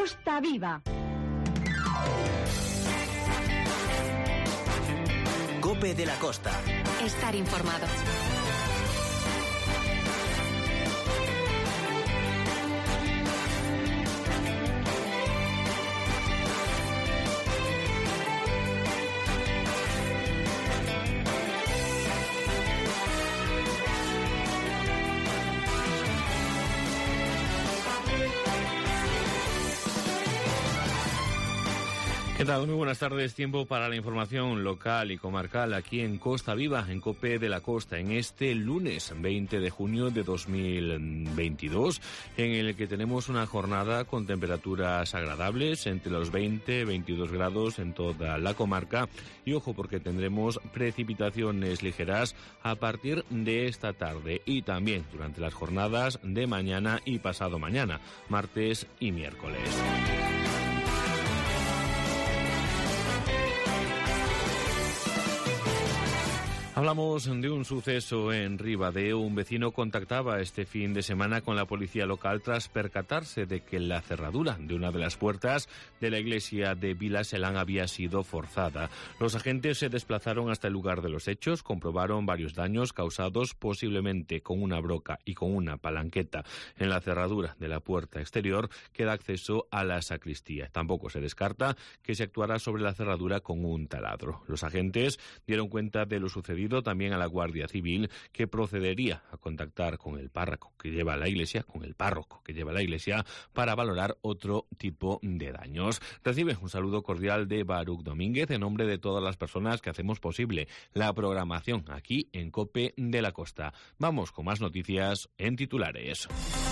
Costa Viva. COPE de la Costa. Estar informado. ¿Qué tal? Muy buenas tardes. Tiempo para la información local y comarcal aquí en Costa Viva, en COPE de la Costa, en este lunes 20 de junio de 2022, en el que tenemos una jornada con temperaturas agradables entre los 20 y 22 grados en toda la comarca. Y ojo, porque tendremos precipitaciones ligeras a partir de esta tarde y también durante las jornadas de mañana y pasado mañana, martes y miércoles. Hablamos de un suceso en Ribadeo. Un vecino contactaba este fin de semana con la policía local tras percatarse de que la cerradura de una de las puertas de la iglesia de Vilaselán había sido forzada. Los agentes se desplazaron hasta el lugar de los hechos, comprobaron varios daños causados posiblemente con una broca y con una palanqueta en la cerradura de la puerta exterior que da acceso a la sacristía. Tampoco se descarta que se actuara sobre la cerradura con un taladro. Los agentes dieron cuenta de lo sucedido también a la Guardia Civil, que procedería a contactar con el párroco que lleva la iglesia, para valorar otro tipo de daños. Recibe un saludo cordial de Baruch Domínguez en nombre de todas las personas que hacemos posible la programación aquí en COPE de la Costa. Vamos con más noticias en titulares.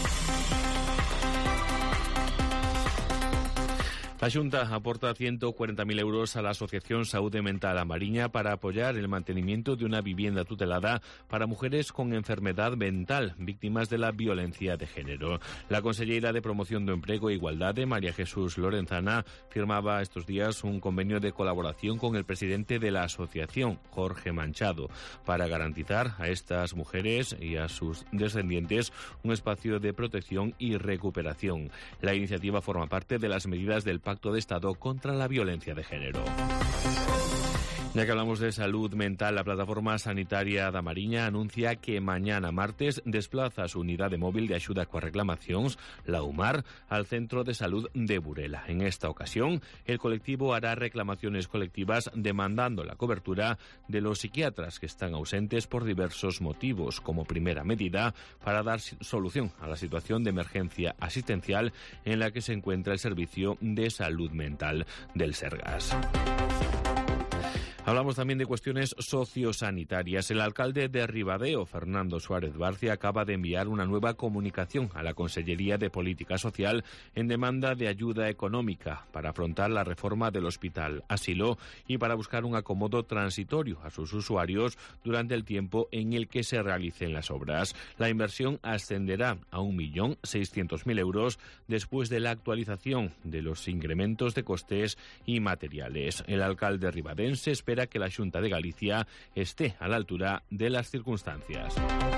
La Xunta aporta 140.000 euros a la Asociación Saúde Mental A Mariña para apoyar el mantenimiento de una vivienda tutelada para mujeres con enfermedad mental, víctimas de la violencia de género. La consellera de Promoción do Emprego e Igualdade, María Jesús Lorenzana, firmaba estos días un convenio de colaboración con el presidente de la asociación, Jorge Manchado, para garantizar a estas mujeres y a sus descendientes un espacio de protección y recuperación. La iniciativa forma parte de las medidas del Pacto de Estado contra la violencia de género. Ya que hablamos de salud mental, la plataforma sanitaria da Mariña anuncia que mañana martes desplaza su unidad de móvil de ayuda coas reclamacións, la UMAR, al Centro de Salud de Burela. En esta ocasión, el colectivo hará reclamaciones colectivas demandando la cobertura de los psiquiatras que están ausentes por diversos motivos, como primera medida para dar solución a la situación de emergencia asistencial en la que se encuentra el Servicio de Salud Mental del Sergas. Hablamos también de cuestiones sociosanitarias. El alcalde de Ribadeo, Fernando Suárez Barcia, acaba de enviar una nueva comunicación a la Consellería de Política Social en demanda de ayuda económica para afrontar la reforma del Hospital Asilo y para buscar un acomodo transitorio a sus usuarios durante el tiempo en el que se realicen las obras. La inversión ascenderá a 1.600.000 euros después de la actualización de los incrementos de costes y materiales. El alcalde ribadense espera que la Xunta de Galicia esté a la altura de las circunstancias.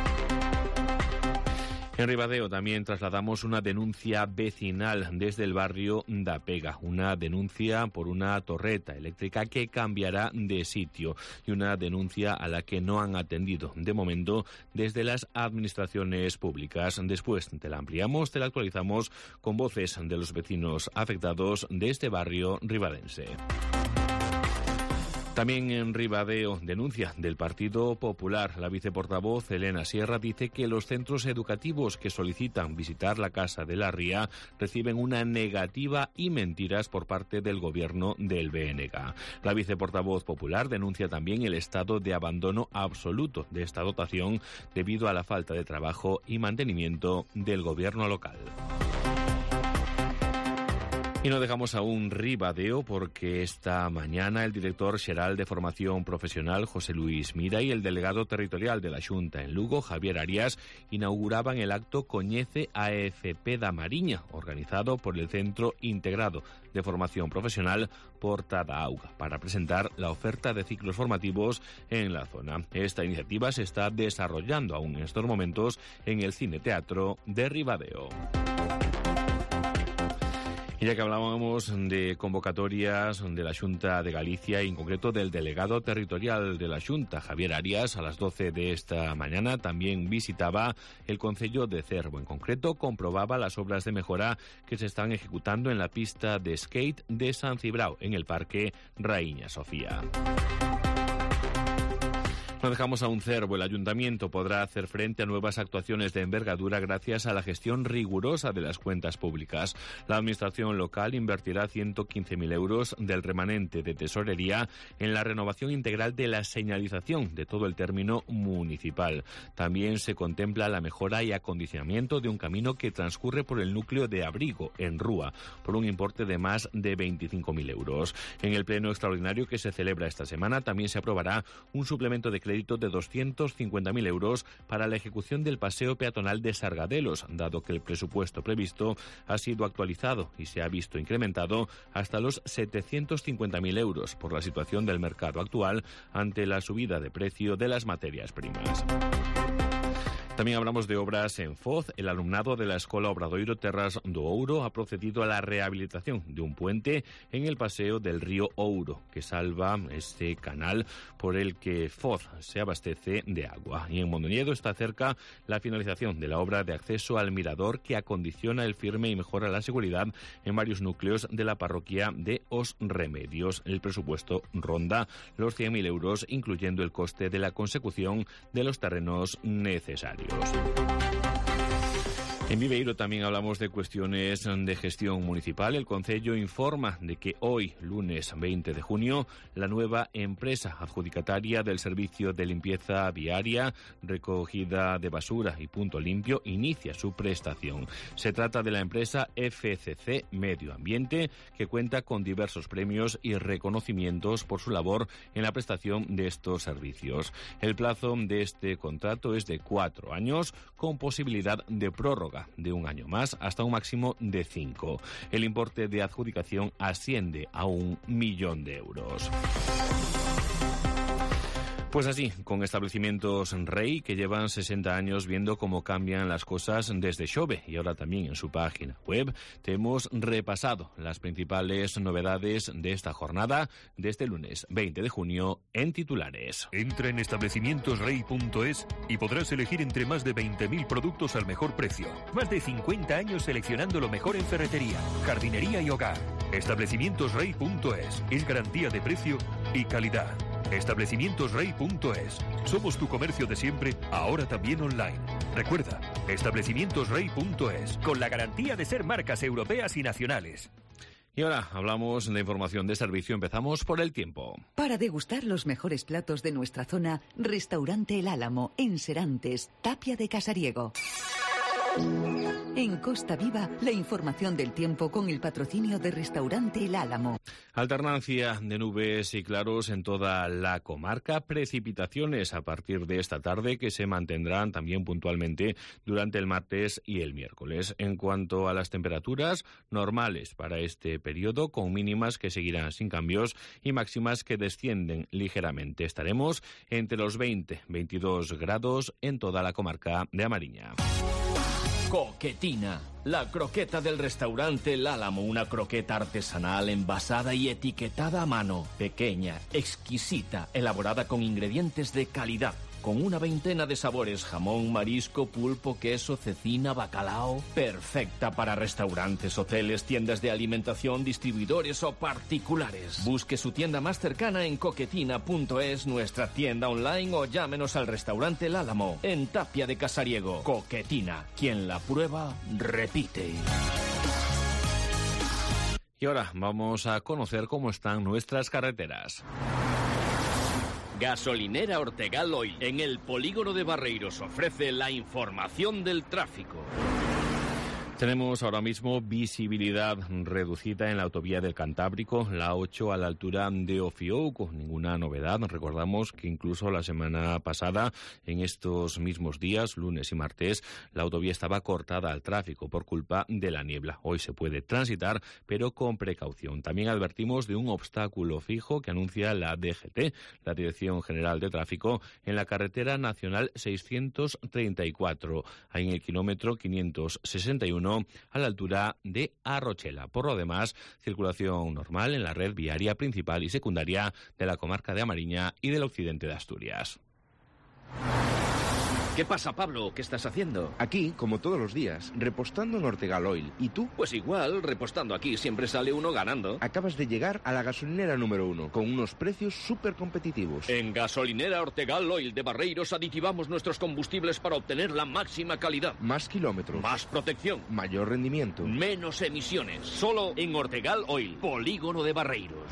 En Ribadeo también trasladamos una denuncia vecinal desde el barrio da Pega, una denuncia por una torreta eléctrica que cambiará de sitio y una denuncia a la que no han atendido de momento desde las administraciones públicas. Después te la ampliamos, te la actualizamos con voces de los vecinos afectados de este barrio ribadense. También en Ribadeo, denuncia del Partido Popular. La viceportavoz Elena Sierra dice que los centros educativos que solicitan visitar la Casa de la Ría reciben una negativa y mentiras por parte del gobierno del BNG. La viceportavoz popular denuncia también el estado de abandono absoluto de esta dotación debido a la falta de trabajo y mantenimiento del gobierno local. Y no dejamos aún Ribadeo porque esta mañana el director xeral de Formación Profesional, José Luis Mira, y el delegado territorial de la Xunta en Lugo, Javier Arias, inauguraban el acto Coñece AFP da Mariña, organizado por el Centro Integrado de Formación Profesional Porta da Auga, para presentar la oferta de ciclos formativos en la zona. Esta iniciativa se está desarrollando aún en estos momentos en el Cine Teatro de Ribadeo. Y ya que hablábamos de convocatorias de la Xunta de Galicia y en concreto del delegado territorial de la Xunta, Javier Arias, a las 12 de esta mañana también visitaba el concello de Cervo. En concreto, comprobaba las obras de mejora que se están ejecutando en la pista de skate de San Cibrao, en el Parque Raíña Sofía. No dejamos a un Cervo. El Ayuntamiento podrá hacer frente a nuevas actuaciones de envergadura gracias a la gestión rigurosa de las cuentas públicas. La Administración local invertirá 115.000 euros del remanente de tesorería en la renovación integral de la señalización de todo el término municipal. También se contempla la mejora y acondicionamiento de un camino que transcurre por el núcleo de Abrigo, en Rúa, por un importe de más de 25.000 euros. En el pleno extraordinario que se celebra esta semana también se aprobará un suplemento de crédito de 250.000 euros para la ejecución del paseo peatonal de Sargadelos, dado que el presupuesto previsto ha sido actualizado y se ha visto incrementado hasta los 750.000 euros por la situación del mercado actual ante la subida de precio de las materias primas. También hablamos de obras en Foz. El alumnado de la Escola Obradoiro Terras do Ouro ha procedido a la rehabilitación de un puente en el paseo del río Ouro, que salva este canal por el que Foz se abastece de agua. Y en Mondoñedo está cerca la finalización de la obra de acceso al mirador que acondiciona el firme y mejora la seguridad en varios núcleos de la parroquia de Os Remedios. El presupuesto ronda los 100.000 euros, incluyendo el coste de la consecución de los terrenos necesarios. En Viveiro también hablamos de cuestiones de gestión municipal. El Concello informa de que hoy, lunes 20 de junio, la nueva empresa adjudicataria del servicio de limpieza viaria, recogida de basura y punto limpio inicia su prestación. Se trata de la empresa FCC Medio Ambiente, que cuenta con diversos premios y reconocimientos por su labor en la prestación de estos servicios. El plazo de este contrato es de 4 años, con posibilidad de prórroga de un año más hasta un máximo de 5. El importe de adjudicación asciende a 1 millón de euros. Pues así, con establecimientos Rei que llevan 60 años viendo cómo cambian las cosas desde Xove, y ahora también en su página web, te hemos repasado las principales novedades de esta jornada de este lunes 20 de junio en titulares. Entra en establecimientosrey.es y podrás elegir entre más de 20.000 productos al mejor precio. Más de 50 años seleccionando lo mejor en ferretería, jardinería y hogar. Establecimientosrey.es es garantía de precio y calidad. Establecimientosrey.es. Somos tu comercio de siempre, ahora también online. Recuerda, establecimientosrey.es, con la garantía de ser marcas europeas y nacionales. Y ahora hablamos de información de servicio. Empezamos por el tiempo. Para degustar los mejores platos de nuestra zona, Restaurante El Álamo, en Serantes, Tapia de Casariego. En Costa Viva, la información del tiempo con el patrocinio de Restaurante El Álamo. Alternancia de nubes y claros en toda la comarca. Precipitaciones a partir de esta tarde que se mantendrán también puntualmente durante el martes y el miércoles. En cuanto a las temperaturas, normales para este periodo, con mínimas que seguirán sin cambios y máximas que descienden ligeramente. Estaremos entre los 20-22 grados en toda la comarca de Amariña. Coquetina, la croqueta del restaurante El Álamo, una croqueta artesanal envasada y etiquetada a mano, pequeña, exquisita, elaborada con ingredientes de calidad, con una veintena de sabores: jamón, marisco, pulpo, queso, cecina, bacalao. Perfecta para restaurantes, hoteles, tiendas de alimentación, distribuidores o particulares. Busque su tienda más cercana en coquetina.es, nuestra tienda online, o llámenos al restaurante El Álamo, en Tapia de Casariego. Coquetina, quien la prueba, repite. Y ahora vamos a conocer cómo están nuestras carreteras. Gasolinera Ortegal Oil, en el polígono de Barreiros, ofrece la información del tráfico. Tenemos ahora mismo visibilidad reducida en la autovía del Cantábrico, la 8 a la altura de Ofiouco. Ninguna novedad. Recordamos que incluso la semana pasada, en estos mismos días, lunes y martes, la autovía estaba cortada al tráfico por culpa de la niebla. Hoy se puede transitar, pero con precaución. También advertimos de un obstáculo fijo que anuncia la DGT, la Dirección General de Tráfico, en la carretera nacional 634, en el kilómetro 561 21 a la altura de Arrochela. Por lo demás, circulación normal en la red viaria principal y secundaria de la comarca de Amariña y del occidente de Asturias. ¿Qué pasa, Pablo? ¿Qué estás haciendo? Aquí, como todos los días, repostando en Ortegal Oil. ¿Y tú? Pues igual, repostando aquí siempre sale uno ganando. Acabas de llegar a la gasolinera número 1, con unos precios súper competitivos. En Gasolinera Ortegal Oil de Barreiros aditivamos nuestros combustibles para obtener la máxima calidad. Más kilómetros. Más protección. Mayor rendimiento. Menos emisiones. Solo en Ortegal Oil, Polígono de Barreiros.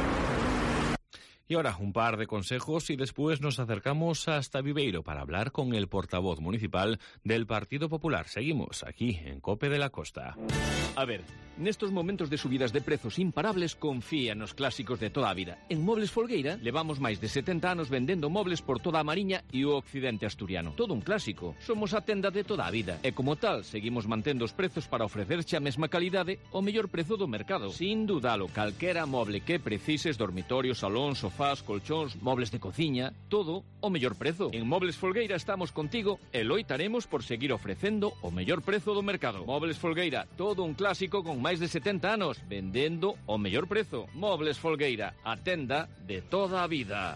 Y ahora un par de consejos y después nos acercamos hasta Viveiro para hablar con el portavoz municipal del Partido Popular. Seguimos aquí en COPE de la Costa. A ver, nestos momentos de subidas de prezos imparables, confía nos clásicos de toda a vida. En Mobles Folgueira levamos máis de 70 anos vendendo mobles por toda a Mariña e o occidente asturiano. Todo un clásico. Somos a tenda de toda a vida e como tal seguimos mantendo os prezos para ofrecerche a mesma calidade o mellor prezo do mercado. Sin dudalo, calquera moble que precises, dormitorio, salón, sofás, colchóns, mobles de cociña, todo o mellor prezo. En Mobles Folgueira estamos contigo e loitaremos por seguir ofrecendo o mellor prezo do mercado. Mobles Folgueira, todo un clásico con máis de 70 anos, vendendo o mellor prezo. Mobles Folgueira, a tenda de toda a vida.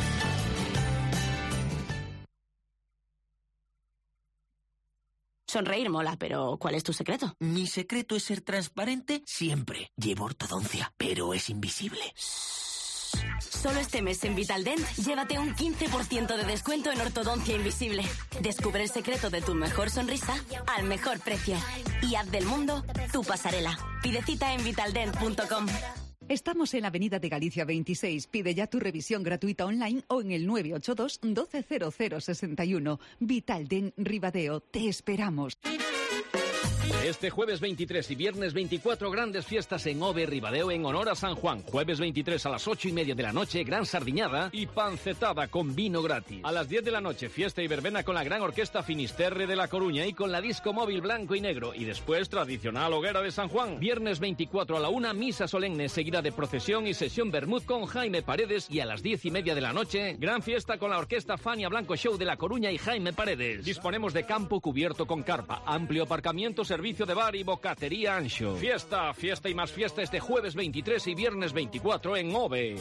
Sonreír mola, pero ¿cuál es tu secreto? Mi secreto es ser transparente siempre. Llevo ortodoncia, pero es invisible. Solo este mes en Vitaldent, llévate un 15% de descuento en ortodoncia invisible. Descubre el secreto de tu mejor sonrisa al mejor precio. Y haz del mundo tu pasarela. Pide cita en vitaldent.com. Estamos en la Avenida de Galicia 26. Pide ya tu revisión gratuita online o en el 982 120061. Vitaldent Ribadeo. Te esperamos. Este jueves 23 y viernes 24, grandes fiestas en Ove Ribadeo en honor a San Juan. Jueves 23 a las 8:30 de la noche, gran sardiñada y pancetada con vino gratis. A las 10 de la noche, fiesta y verbena con la gran orquesta Finisterre de La Coruña y con la disco móvil blanco y negro. Y después, tradicional hoguera de San Juan. Viernes 24 a la 1, misa solemne seguida de procesión y sesión Bermud con Jaime Paredes. Y a las 10:30 de la noche, gran fiesta con la orquesta Fania Blanco Show de La Coruña y Jaime Paredes. Disponemos de campo cubierto con carpa, amplio aparcamiento, servicio de bar y bocatería Ancho. Fiesta, fiesta y más fiesta este jueves 23 y viernes 24 en Ove.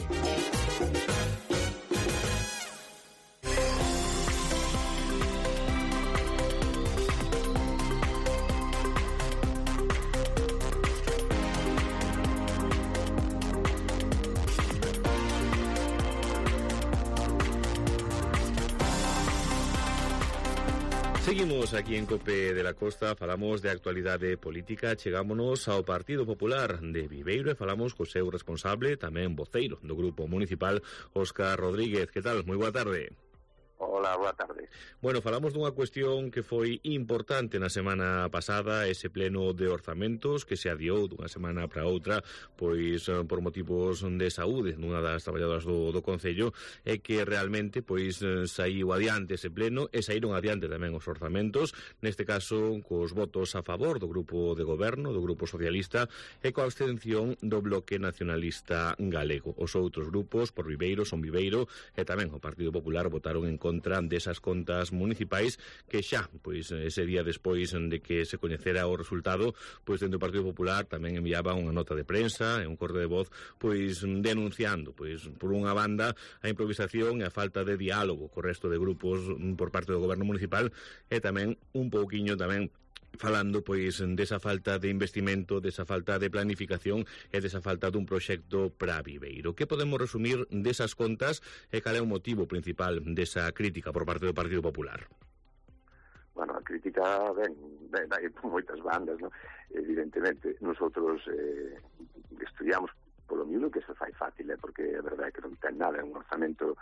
Seguimos aquí en COPE de la Costa, falamos de actualidade política, chegámonos ao Partido Popular de Viveiro e falamos co seu responsable, tamén voceiro do Grupo Municipal, Óscar Rodríguez. Que tal? Moi boa tarde. Hola, boa tarde. Bueno, falamos dunha cuestión que foi importante na semana pasada, ese pleno de orzamentos que se adiou dunha semana para outra, pois por motivos de saúde nunha das traballadoras do Concello, e que realmente pois saiu adiante ese pleno e saíron adiante tamén os orzamentos, neste caso cos votos a favor do grupo de goberno, do grupo socialista, e coa abstención do bloque nacionalista galego. Os outros grupos, por Viveiro, Son Viveiro e tamén o Partido Popular votaron en contra desas contas municipais que xa, pois ese día despois de que se coñecera o resultado, pois dentro do Partido Popular tamén enviaba unha nota de prensa e un correo de voz pois denunciando, pois por unha banda a improvisación e a falta de diálogo co resto de grupos por parte do goberno municipal e tamén un pouquiño tamén falando pois desa falta de investimento, desa falta de planificación e desa falta dun proxecto para Viveiro. Que podemos resumir desas contas e cal é o motivo principal desa crítica por parte do Partido Popular? Bueno, a crítica hai moitas bandas, ¿no? Evidentemente, nosotros estudiamos polo miúdo que se fai fácil, porque a verdade é que non ten nada, é un orzamento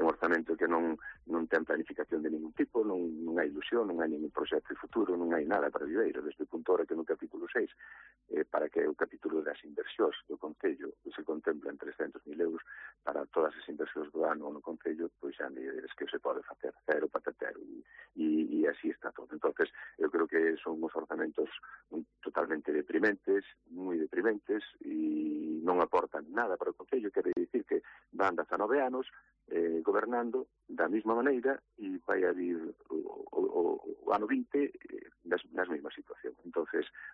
que non ten planificación de ningún tipo, non hai ilusión, non hai ningún proxecto de futuro, non hai nada para Viveiro. Desde o punto hora que no capítulo 6, para que o capítulo das inversións do Concello se contemplan 300.000 euros para todas as inversións do ano no Concello, pois xa me diredes que se pode facer cero patatero, e así está todo. Entonces, eu creo que son uns orzamentos totalmente deprimentes, moi deprimentes, e non aportan nada para o Concello. Quere dicir que van 19 anos gobernando da mesma maneira e vai a vir o ano 20 nas mesma situación. Entonces,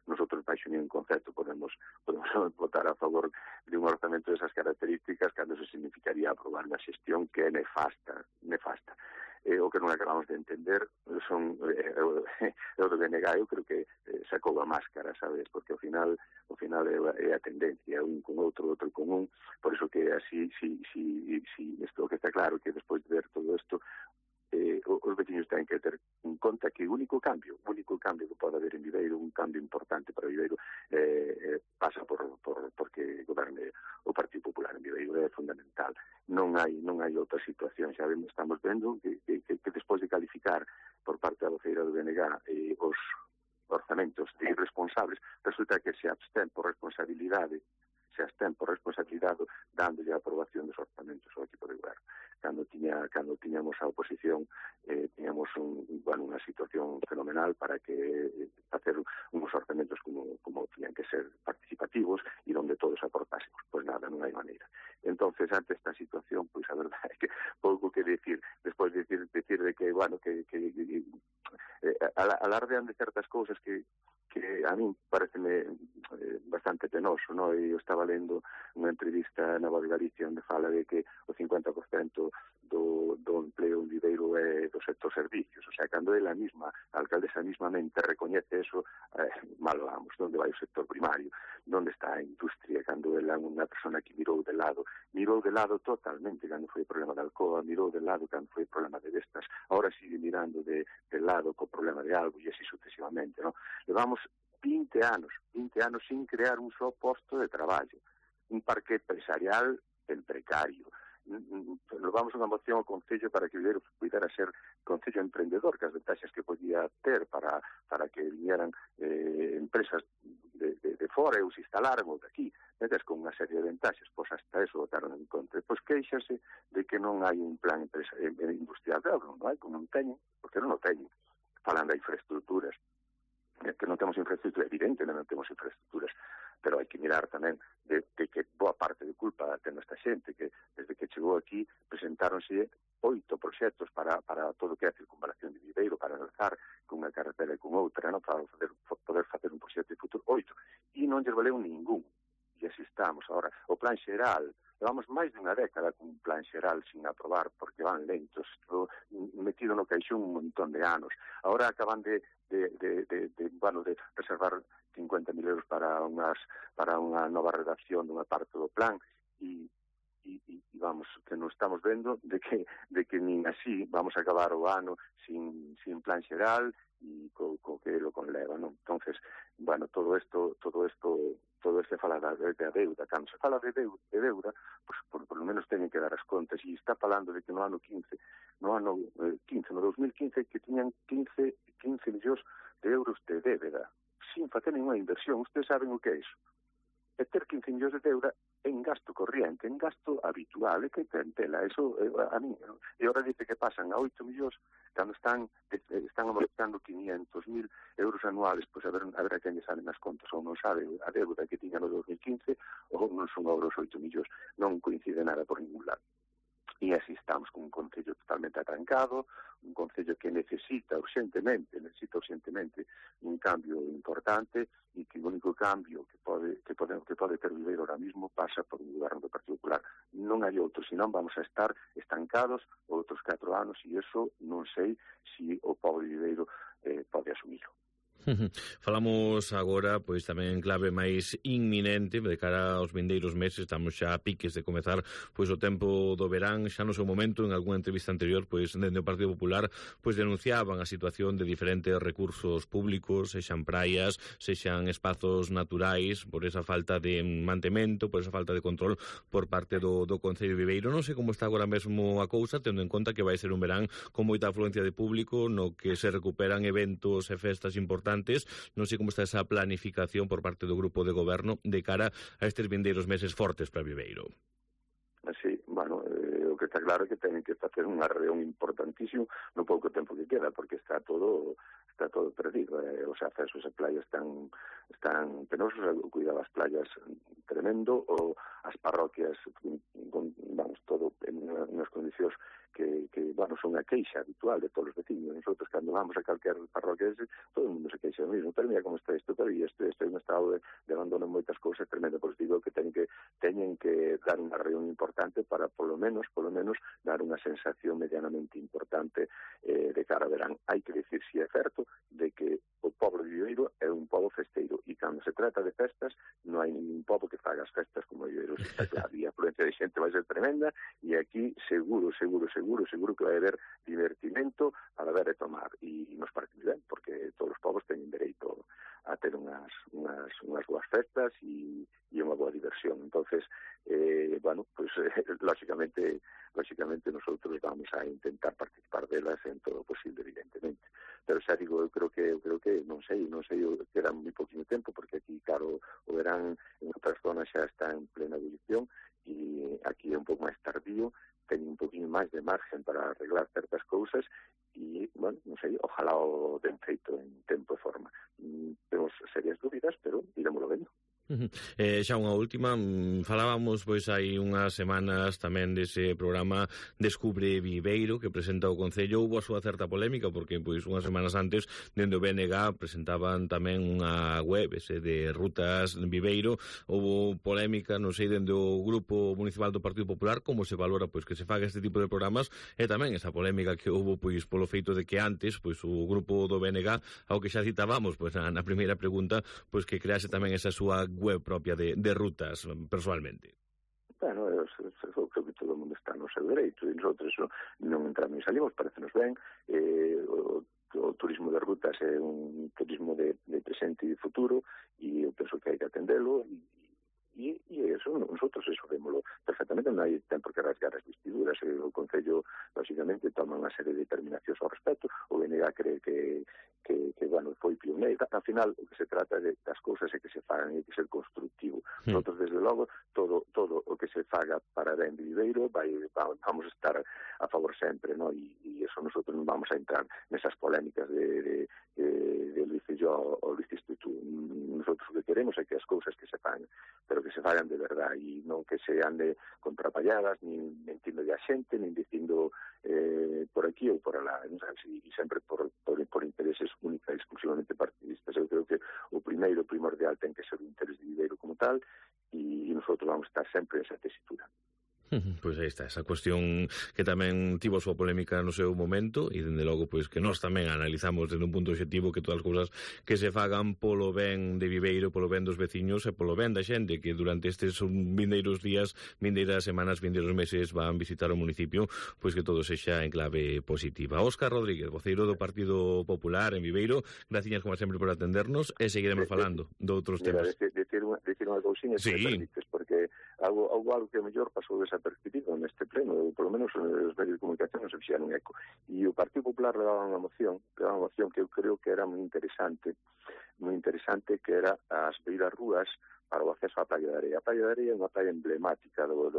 a favor de un orzamento desas características cando se significaría aprobar unha xestión que é nefasta. O que non acabamos de entender son o do BNG. Eu creo que sacou a máscara, sabes, porque ao final é a tendencia, un con outro con un, por iso que así isto que está claro que despois de ver todo isto os veciños ten que ter en conta que o único cambio que pode haber en Viveiro, un cambio importante para Viveiro, pasa porque goberne o Partido Popular en Viveiro, é fundamental. Non hai outra situación, xa estamos vendo que despois de calificar por parte da voceira do BNG os orzamentos de irresponsables, resulta que se abstén por responsabilidade dándolle a aprobación dos orzamentos ao equipo de goberno. Cando tiñamos a oposición, tiñamos unha situación fenomenal para que facer uns orzamentos como tiñan que ser participativos e onde todos aportásemos. Pois nada, non hai maneira. Entonces, ante esta situación, pois a verdade é que pouco que decir, despois de decir de que, alardean de certas cousas que a min pareceme bastante penoso, no? Eu estaba lendo unha entrevista na Voz de Galicia onde fala de que o 50% do empleo en Viveiro é do sector servicios, o sea, cando ela mesma, a alcaldesa mismamente recoñece eso, malo vamos, onde vai o sector primario, onde está a industria, cando ela é unha persona que mirou de lado totalmente cando foi o problema da Alcoa, mirou de lado cando foi o problema de Vestas, ahora sigue mirando de lado co problema de algo e así sucesivamente, no? Levamos 20 anos sin crear un só posto de traballo, un parque empresarial en precario. Levamos unha moción ao Concello para que Viveiro pudera ser Concello emprendedor, que as ventaxas que podía ter para que vinieran empresas de fora e os instalaran ou de aquí, metes con unha serie de ventaxas, pois hasta eso votaron en contra. Pois queixase de que non hai un plan industrial, non hai, como non teñen, porque non o teñen. Falan de infraestructuras, que non temos infraestructura, evidente, non temos infraestructuras, pero hai que mirar tamén de que boa parte de culpa ten esta xente, que desde que chegou aquí presentáronse 8 proxectos para todo o que é a circunvalación de Viveiro, para enlazar con unha carretera e con outra, no? Para poder facer un proxecto de futuro, 8, e non lles valeu ningún, e así estamos. Ahora, o plan xeral, levamos máis de unha década con un plan xeral sin aprobar, porque van lentos, metido no caixón un montón de anos. Ahora acaban de reservar 50.000 euros para unha nova redacción dunha parte do plan e vamos, que non estamos vendo de que nin así vamos a acabar o ano sin plan xeral e co que lo conleva, non? Entonces, todo isto fala da deuda. Cando se fala de deuda, pues por lo menos teñen que dar as contas, e está falando de que no 2015 que tiñan 15 millóns de euros de débeda sin facer ninguna inversión. Ustedes saben o que é iso. É ter 15 millóns de deuda en gasto corriente, en gasto habitual, é que ten tela. Eso a mí, e ahora dice que pasan a 8 millóns cando están amortizando 500.000 euros anuales, pois a ver a quen lle salen as contas, ou non sabe a deuda que tiña no 2015, ou non son os 8 millóns, non coincide nada por ningún lado. E así estamos con un concello totalmente atrancado, un concello que necesita urgentemente un cambio importante, e que o único cambio que pode ter Viveiro ahora mismo pasa por un goberno do Partido Popular. Non hai outro, senón vamos a estar estancados outros 4 anos, e iso non sei se o povo de Viveiro pode asumilo. Falamos agora, pois tamén en clave máis inminente de cara aos vindeiros meses. Estamos xa a piques de comezar pois o tempo do verán. Xa no seu momento, en algunha entrevista anterior, pois dende o Partido Popular pois denunciaban a situación de diferentes recursos públicos, sexan praias, sexan espazos naturais, por esa falta de mantemento, por esa falta de control por parte do Concello de Viveiro. Non sei como está agora mesmo a cousa, tendo en conta que vai ser un verán con moita afluencia de público, no que se recuperan eventos e festas importantes. Non sei como está esa planificación por parte do grupo de goberno de cara a estes vindeiros meses fortes para Viveiro. Sí, o que está claro é que teñen que facer unha reunión importantísimo no pouco tempo que queda, porque está todo perdido. Os accesos a playas están penosos, o cuidado das playas tremendo, ou as parroquias, todo en unhas condicións bueno, son a queixa habitual de todos os veciños. Nosotros, cando vamos a calquer parroquia, todo o mundo se queixa do mismo, pero mira como está isto, pero isto é un estado de abandono en moitas cousas tremendo. Pois digo que teñen que dar unha reunión importante para, polo menos, dar unha sensación medianamente importante de cara a verán. Hai que dicir, si é certo, de que o pobo de Viveiro é un pobo festeiro, e cando se trata de festas, non hai ningún pobo que faga as festas como Viveiro. Está claro, e a afluencia de xente vai ser tremenda, e aquí seguro que vai haber divertimento para ver e tomar, e nos parece ben, porque todos os povos teñen dereito a ter unhas boas festas e unha boa diversión. Entonces, bueno, pues lógicamente nosotros vamos a intentar participar delas en todo o posible, evidentemente. Pero xa digo, eu creo que non sei, queda moi poquinho tempo, porque aquí, claro, o verán en outras zonas xa está en plena ebullición, e aquí é un pouco máis tardío, teño un poquinho máis de margen para arreglar certas cousas, e, bueno, non sei, ojalá o den feito en tempo e forma. Temos serias dúbidas, pero irémoslo vendo. Xa unha última, falábamos pois hai unhas semanas tamén dese programa Descubre Viveiro que presenta o Concello. Houbo a súa certa polémica porque pois unhas semanas antes dende o BNG presentaban tamén unha web ese de rutas Viveiro. Houbo polémica, non sei, dende o Grupo Municipal do Partido Popular como se valora pois que se faga este tipo de programas, e tamén esa polémica que houbo pois polo feito de que antes pois o grupo do BNG, ao que xa citábamos pois na primeira pregunta, pois que crease tamén esa súa web propia de rutas, personalmente. Bueno, eu creo que todo o mundo está no seu dereito, e nosotros non entramos e salimos, parecenos ben. O turismo de rutas é un turismo de presente e de futuro, e eu penso que hai que atendelo, e eso, nosotros eso vémoslo perfectamente, non hai tempo que rasgar as vestiduras. O Concello, lógicamente, toma unha serie de determinacións ao respecto. O BNG cree que bueno, foi pioneiro. Al final, o que se trata das cousas é que se fagan, e que ser constructivo. Nosotros, desde logo, todo o que se faga para ben de Viveiro, vamos a estar a favor sempre, ¿no? E eso nosotros non vamos a entrar nesas polémicas de Luis e yo, ou Luis e tú. Nosotros o que queremos é que as cousas que se fagan, pero que se fagan de verdade, e non que se ande con trapalladas, nin mentindo de a xente, nin dicindo por aquí ou por alá, e sempre por intereses única e exclusivamente partidistas. Eu creo que o primordial ten que ser o interés de Viveiro como tal, e nosotros vamos a estar sempre esa tesitura. Pois aí está, esa cuestión que tamén tivo a súa polémica no seu momento, e dende logo pois que nós tamén analizamos desde un punto objetivo que todas as cousas que se fagan polo ben de Viveiro, polo ben dos veciños e polo ben da xente que durante estes vindeiros días, vindeiras semanas, vindeiros meses van visitar o municipio, pois que todo sexa en clave positiva. Óscar Rodríguez, voceiro do Partido Popular en Viveiro, graciñas como sempre por atendernos, e seguiremos falando de outros temas. Decir unha cousinha, sí, porque algo que mellor pasou desapercibido neste pleno, ou polo menos os medios de comunicación non se fixeron eco, e o Partido Popular levaba unha moción que eu creo que era moi interesante, que era as beiras rúas para o acceso á Praia de Area. A Praia de Area é unha praia emblemática do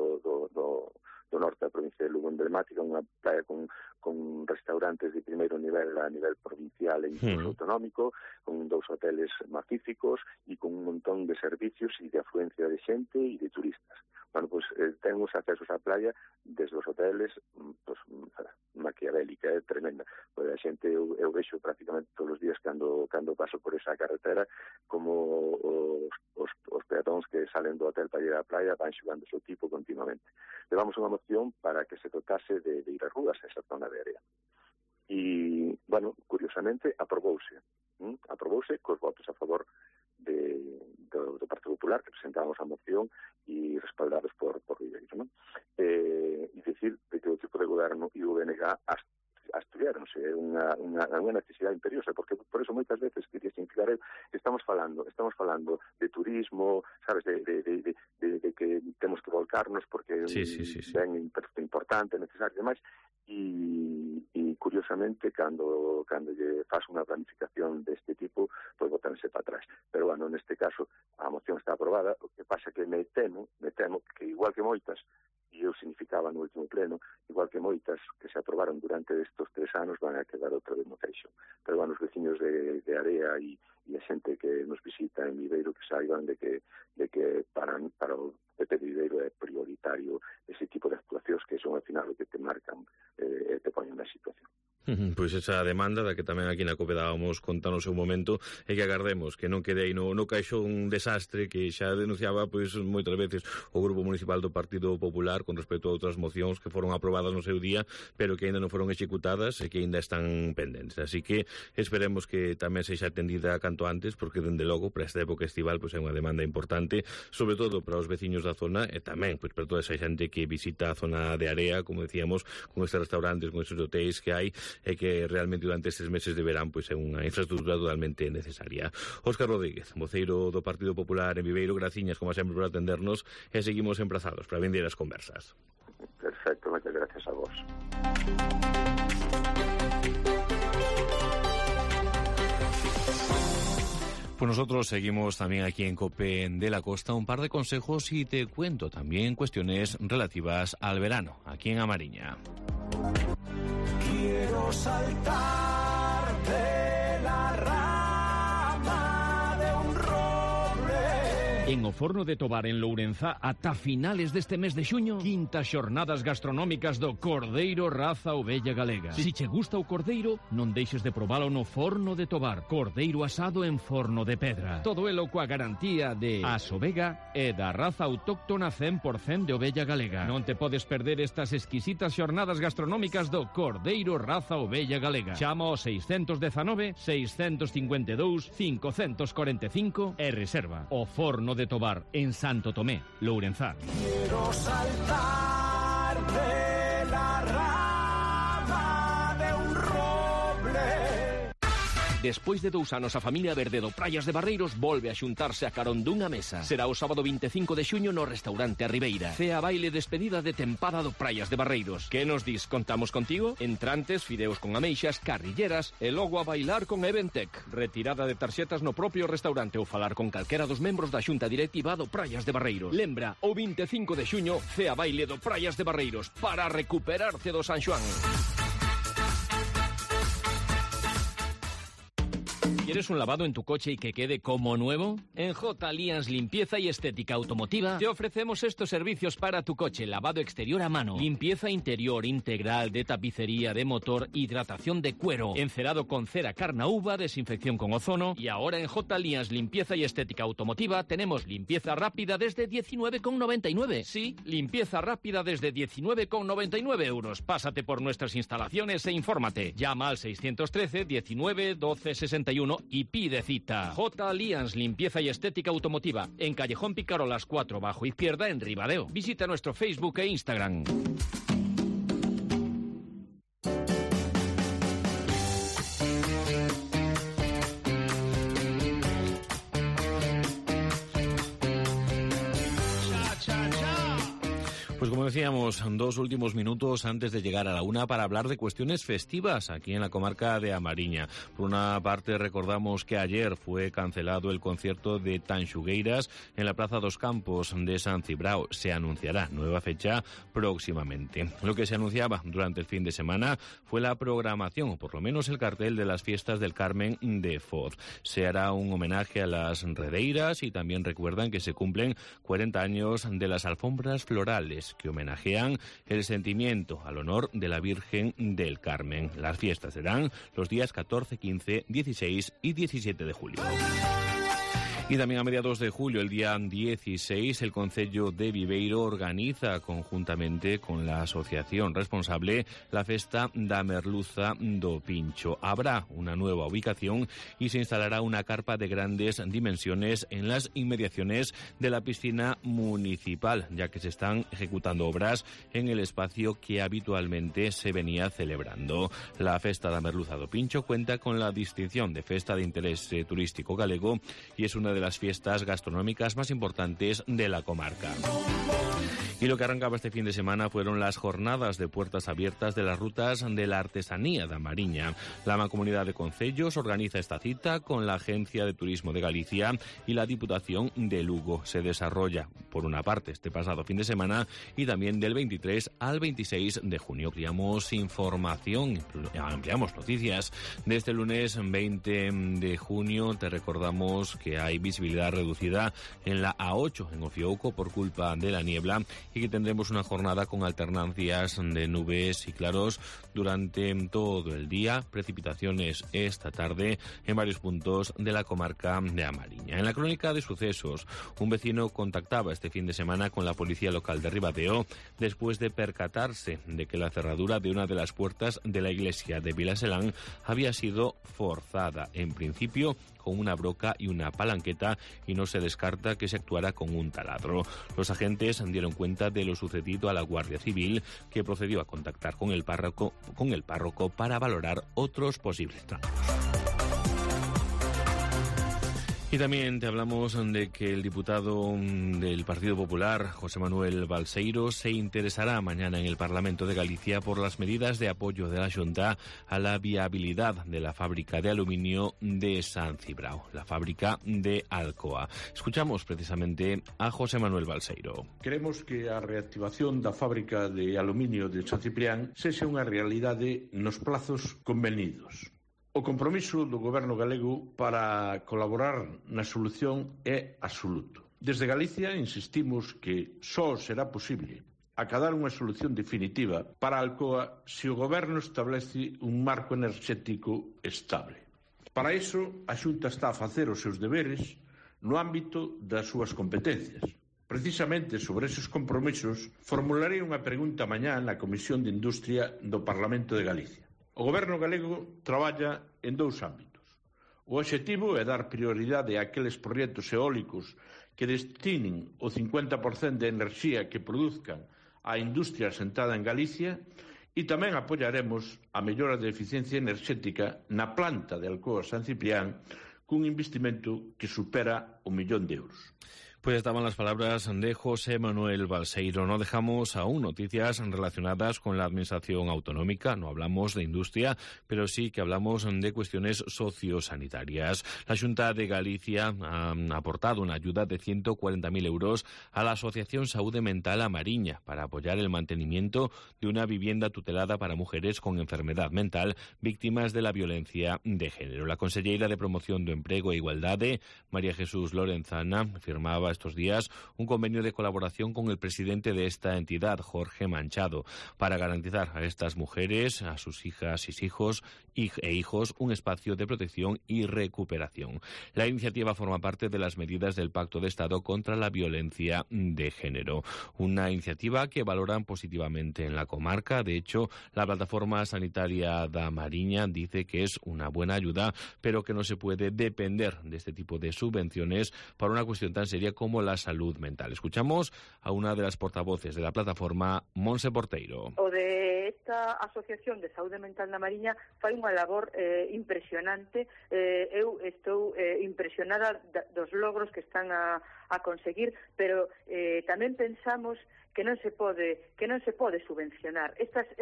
norte da provincia de Lugo, emblemática, unha praia con restaurantes de primeiro nivel a nivel provincial e incluso autonómico, con 2 hoteles magníficos e con un montón de servicios e de afluencia de xente e de turistas. Bueno, pues temos accesos á playa desde os hoteles, pues, maquiavélica, tremenda. Pues a xente, eu vexo prácticamente todos os días cando paso por esa carretera como os peatóns que salen do hotel para ir á playa van xugando o seu tipo continuamente. Levamos unha moción para que se dotase de ir a rúas a esa zona de área. E, bueno, curiosamente, aprobouse cos votos a favor do Partido Popular, que presentamos a moción e respaldados por Viveiro, ¿no? E dicir que o tipo de goberno e o BNG estudiáronse, é unha necesidade imperiosa, porque por eso moitas veces quería significar estamos falando de turismo, sabes, de que temos que volcarnos porque ben importante, necesario e demais, e curiosamente cando lle faz unha planificación deste tipo, pois botanse para atrás. Pero bueno, neste caso a moción está aprobada, o que pasa que me temo que igual que moitas, e eu significaba no último pleno, igual que moitas que se aprobaron durante estes 3 anos van a quedar outra vez no feixo. Pero bueno, os veciños de Area e a xente que nos visita en Viveiro que saiban de que para o PP de Viveiro é prioritario ese tipo de actuacións que son ao final o que te marcan e te poñen na situación. Pois esa demanda da que tamén aquí na COPE dábamos conta no seu momento e que agardemos que non quede aí no caixón un desastre que xa denunciaba pois moitas veces o Grupo Municipal do Partido Popular con respecto a outras mocións que foron aprobadas no seu día pero que ainda non foron executadas e que ainda están pendentes. Así que esperemos que tamén sexa atendida canto antes porque dende logo para esta época estival pois é unha demanda importante, sobre todo para os veciños da zona e tamén pois para toda esa xente que visita a zona de Area, como decíamos, con estes restaurantes, con estes hotéis que hai e que realmente durante estes meses de verán pois é unha infraestructura totalmente necesaria. Óscar Rodríguez, voceiro do Partido Popular en Viveiro, graciñas como sempre por atendernos e seguimos emplazados para vindeiras conversas. Perfecto, moitas gracias a vos. Pues nosotros seguimos también aquí en COPE de la Costa un par de consejos y te cuento también cuestiones relativas al verano aquí en Amariña. Quiero saltar de la rama de un roble. En o Forno de Tobar en Lourenzá ata finales deste mes de xuño, quintas xornadas gastronómicas do Cordeiro Raza Ovella Galega. Si che gusta o cordeiro, non deixes de probalo no Forno de Tobar. Cordeiro asado en forno de pedra. Todo elo coa garantía de Aso Vega e da raza autóctona 100% de ovella galega. Non te podes perder estas exquisitas xornadas gastronómicas do Cordeiro Raza Ovella Galega. Chama ao 619 652 545 e reserva. O Forno de Tobar en Santo Tomé, Lourenzá. Quiero saltar de la rama de un roble. Despois de 2 anos a familia verde do Praias de Barreiros volve a xuntarse a carón dunha mesa. Será o sábado 25 de xuño no restaurante A Ribeira. Cea baile despedida de tempada do Praias de Barreiros. Que nos dis? Contamos contigo? Entrantes, fideos con ameixas, carrilleras e logo a bailar con Eventec. Retirada de tarxetas no propio restaurante ou falar con calquera dos membros da xunta directiva do Praias de Barreiros. Lembra, o 25 de xuño, cea baile do Praias de Barreiros para recuperarte do San Xoán. ¿Quieres un lavado en tu coche y que quede como nuevo? En J. Alliance Limpieza y Estética Automotiva te ofrecemos estos servicios para tu coche: lavado exterior a mano, limpieza interior integral de tapicería de motor, hidratación de cuero, encerado con cera carnauba, desinfección con ozono. Y ahora en J. Alliance Limpieza y Estética Automotiva tenemos limpieza rápida desde 19,99. Sí, limpieza rápida desde 19,99 euros. Pásate por nuestras instalaciones e infórmate. Llama al 613 19 12 61 y pide cita. J. Alliance Limpieza y Estética Automotiva en Callejón Picarolas 4 bajo izquierda en Ribadeo. Visita nuestro Facebook e Instagram. Pues como decíamos, 2 últimos minutos antes de llegar a la 1 para hablar de cuestiones festivas aquí en la comarca de Amariña. Por una parte, recordamos que ayer fue cancelado el concierto de Tanxugueiras en la Plaza dos Campos de San Cibrao. Se anunciará nueva fecha próximamente. Lo que se anunciaba durante el fin de semana fue la programación, o por lo menos el cartel de las fiestas del Carmen de Foz. Se hará un homenaje a las redeiras y también recuerdan que se cumplen 40 años de las alfombras florales, que homenajean el sentimiento al honor de la Virgen del Carmen. Las fiestas serán los días 14, 15, 16 y 17 de julio. Y también a mediados de julio, el día 16, el Concello de Viveiro organiza conjuntamente con la asociación responsable la Festa da Merluza do Pincho. Habrá una nueva ubicación y se instalará una carpa de grandes dimensiones en las inmediaciones de la piscina municipal, ya que se están ejecutando obras en el espacio que habitualmente se venía celebrando. La Festa da Merluza do Pincho cuenta con la distinción de Festa de Interés Turístico Galego y es una de las fiestas gastronómicas más importantes de la comarca. Y lo que arrancaba este fin de semana fueron las jornadas de puertas abiertas de las rutas de la artesanía de Amariña. La Mancomunidad de Concellos organiza esta cita con la Agencia de Turismo de Galicia y la Diputación de Lugo. Se desarrolla, por una parte, este pasado fin de semana y también del 23 al 26 de junio. Ampliamos información, ampliamos noticias. De este lunes 20 de junio te recordamos que hay visibilidad reducida en la A8 en Ofiouco por culpa de la niebla y que tendremos una jornada con alternancias de nubes y claros durante todo el día, precipitaciones esta tarde en varios puntos de la comarca de Amariña. En la crónica de sucesos, un vecino contactaba este fin de semana con la policía local de Ribadeo después de percatarse de que la cerradura de una de las puertas de la iglesia de Vilaselán había sido forzada, en principio con una broca y una palanqueta, y no se descarta que se actuara con un taladro. Los agentes dieron cuenta de lo sucedido a la Guardia Civil, que procedió a contactar con el párroco para valorar otros posibles trabajos. Y también te hablamos de que el diputado del Partido Popular, José Manuel Balseiro, se interesará mañana en el Parlamento de Galicia por las medidas de apoyo de la Xunta a la viabilidad de la fábrica de aluminio de San Cibrao, la fábrica de Alcoa. Escuchamos precisamente a José Manuel Balseiro. Queremos que a reactivación da fábrica de aluminio de San Ciprián sexa unha realidade nos plazos convenidos. O compromiso do Goberno galego para colaborar na solución é absoluto. Desde Galicia insistimos que só será posible acadar unha solución definitiva para Alcoa se o Goberno establece un marco enerxético estable. Para iso, a Xunta está a facer os seus deberes no ámbito das súas competencias. Precisamente sobre esos compromisos formularei unha pregunta mañá na Comisión de Industria do Parlamento de Galicia. O Goberno galego traballa en dous ámbitos. O obxectivo é dar prioridade a aqueles proxectos eólicos que destinen o 50% de enerxía que produzcan a industria asentada en Galicia e tamén apoiaremos a mellora de eficiencia enerxética na planta de Alcoa San Ciprián cun investimento que supera o 1.000.000 de euros. Pues estaban las palabras de José Manuel Balseiro. No dejamos aún noticias relacionadas con la administración autonómica. No hablamos de industria, pero sí que hablamos de cuestiones sociosanitarias. La Xunta de Galicia ha aportado una ayuda de 140.000 euros a la Asociación Saúde Mental Amariña para apoyar el mantenimiento de una vivienda tutelada para mujeres con enfermedad mental víctimas de la violencia de género. La conselleira de Promoción do Emprego e Igualdade, María Jesús Lorenzana, firmaba estos días un convenio de colaboración con el presidente de esta entidad, Jorge Manchado, para garantizar a estas mujeres, a sus hijas y hijos e hijos, un espacio de protección y recuperación. La iniciativa forma parte de las medidas del Pacto de Estado contra la violencia de género, una iniciativa que valoran positivamente en la comarca. De hecho, la plataforma sanitaria da Mariña dice que es una buena ayuda, pero que no se puede depender de este tipo de subvenciones para una cuestión tan seria como la salud mental. Escuchamos a una de las portavoces de la plataforma, Monse Porteiro. O de esta Asociación de Saúde Mental na Mariña fai unha labor impresionante. Eu estou impresionada dos logros que están a conseguir, pero tamén pensamos que non se pode subvencionar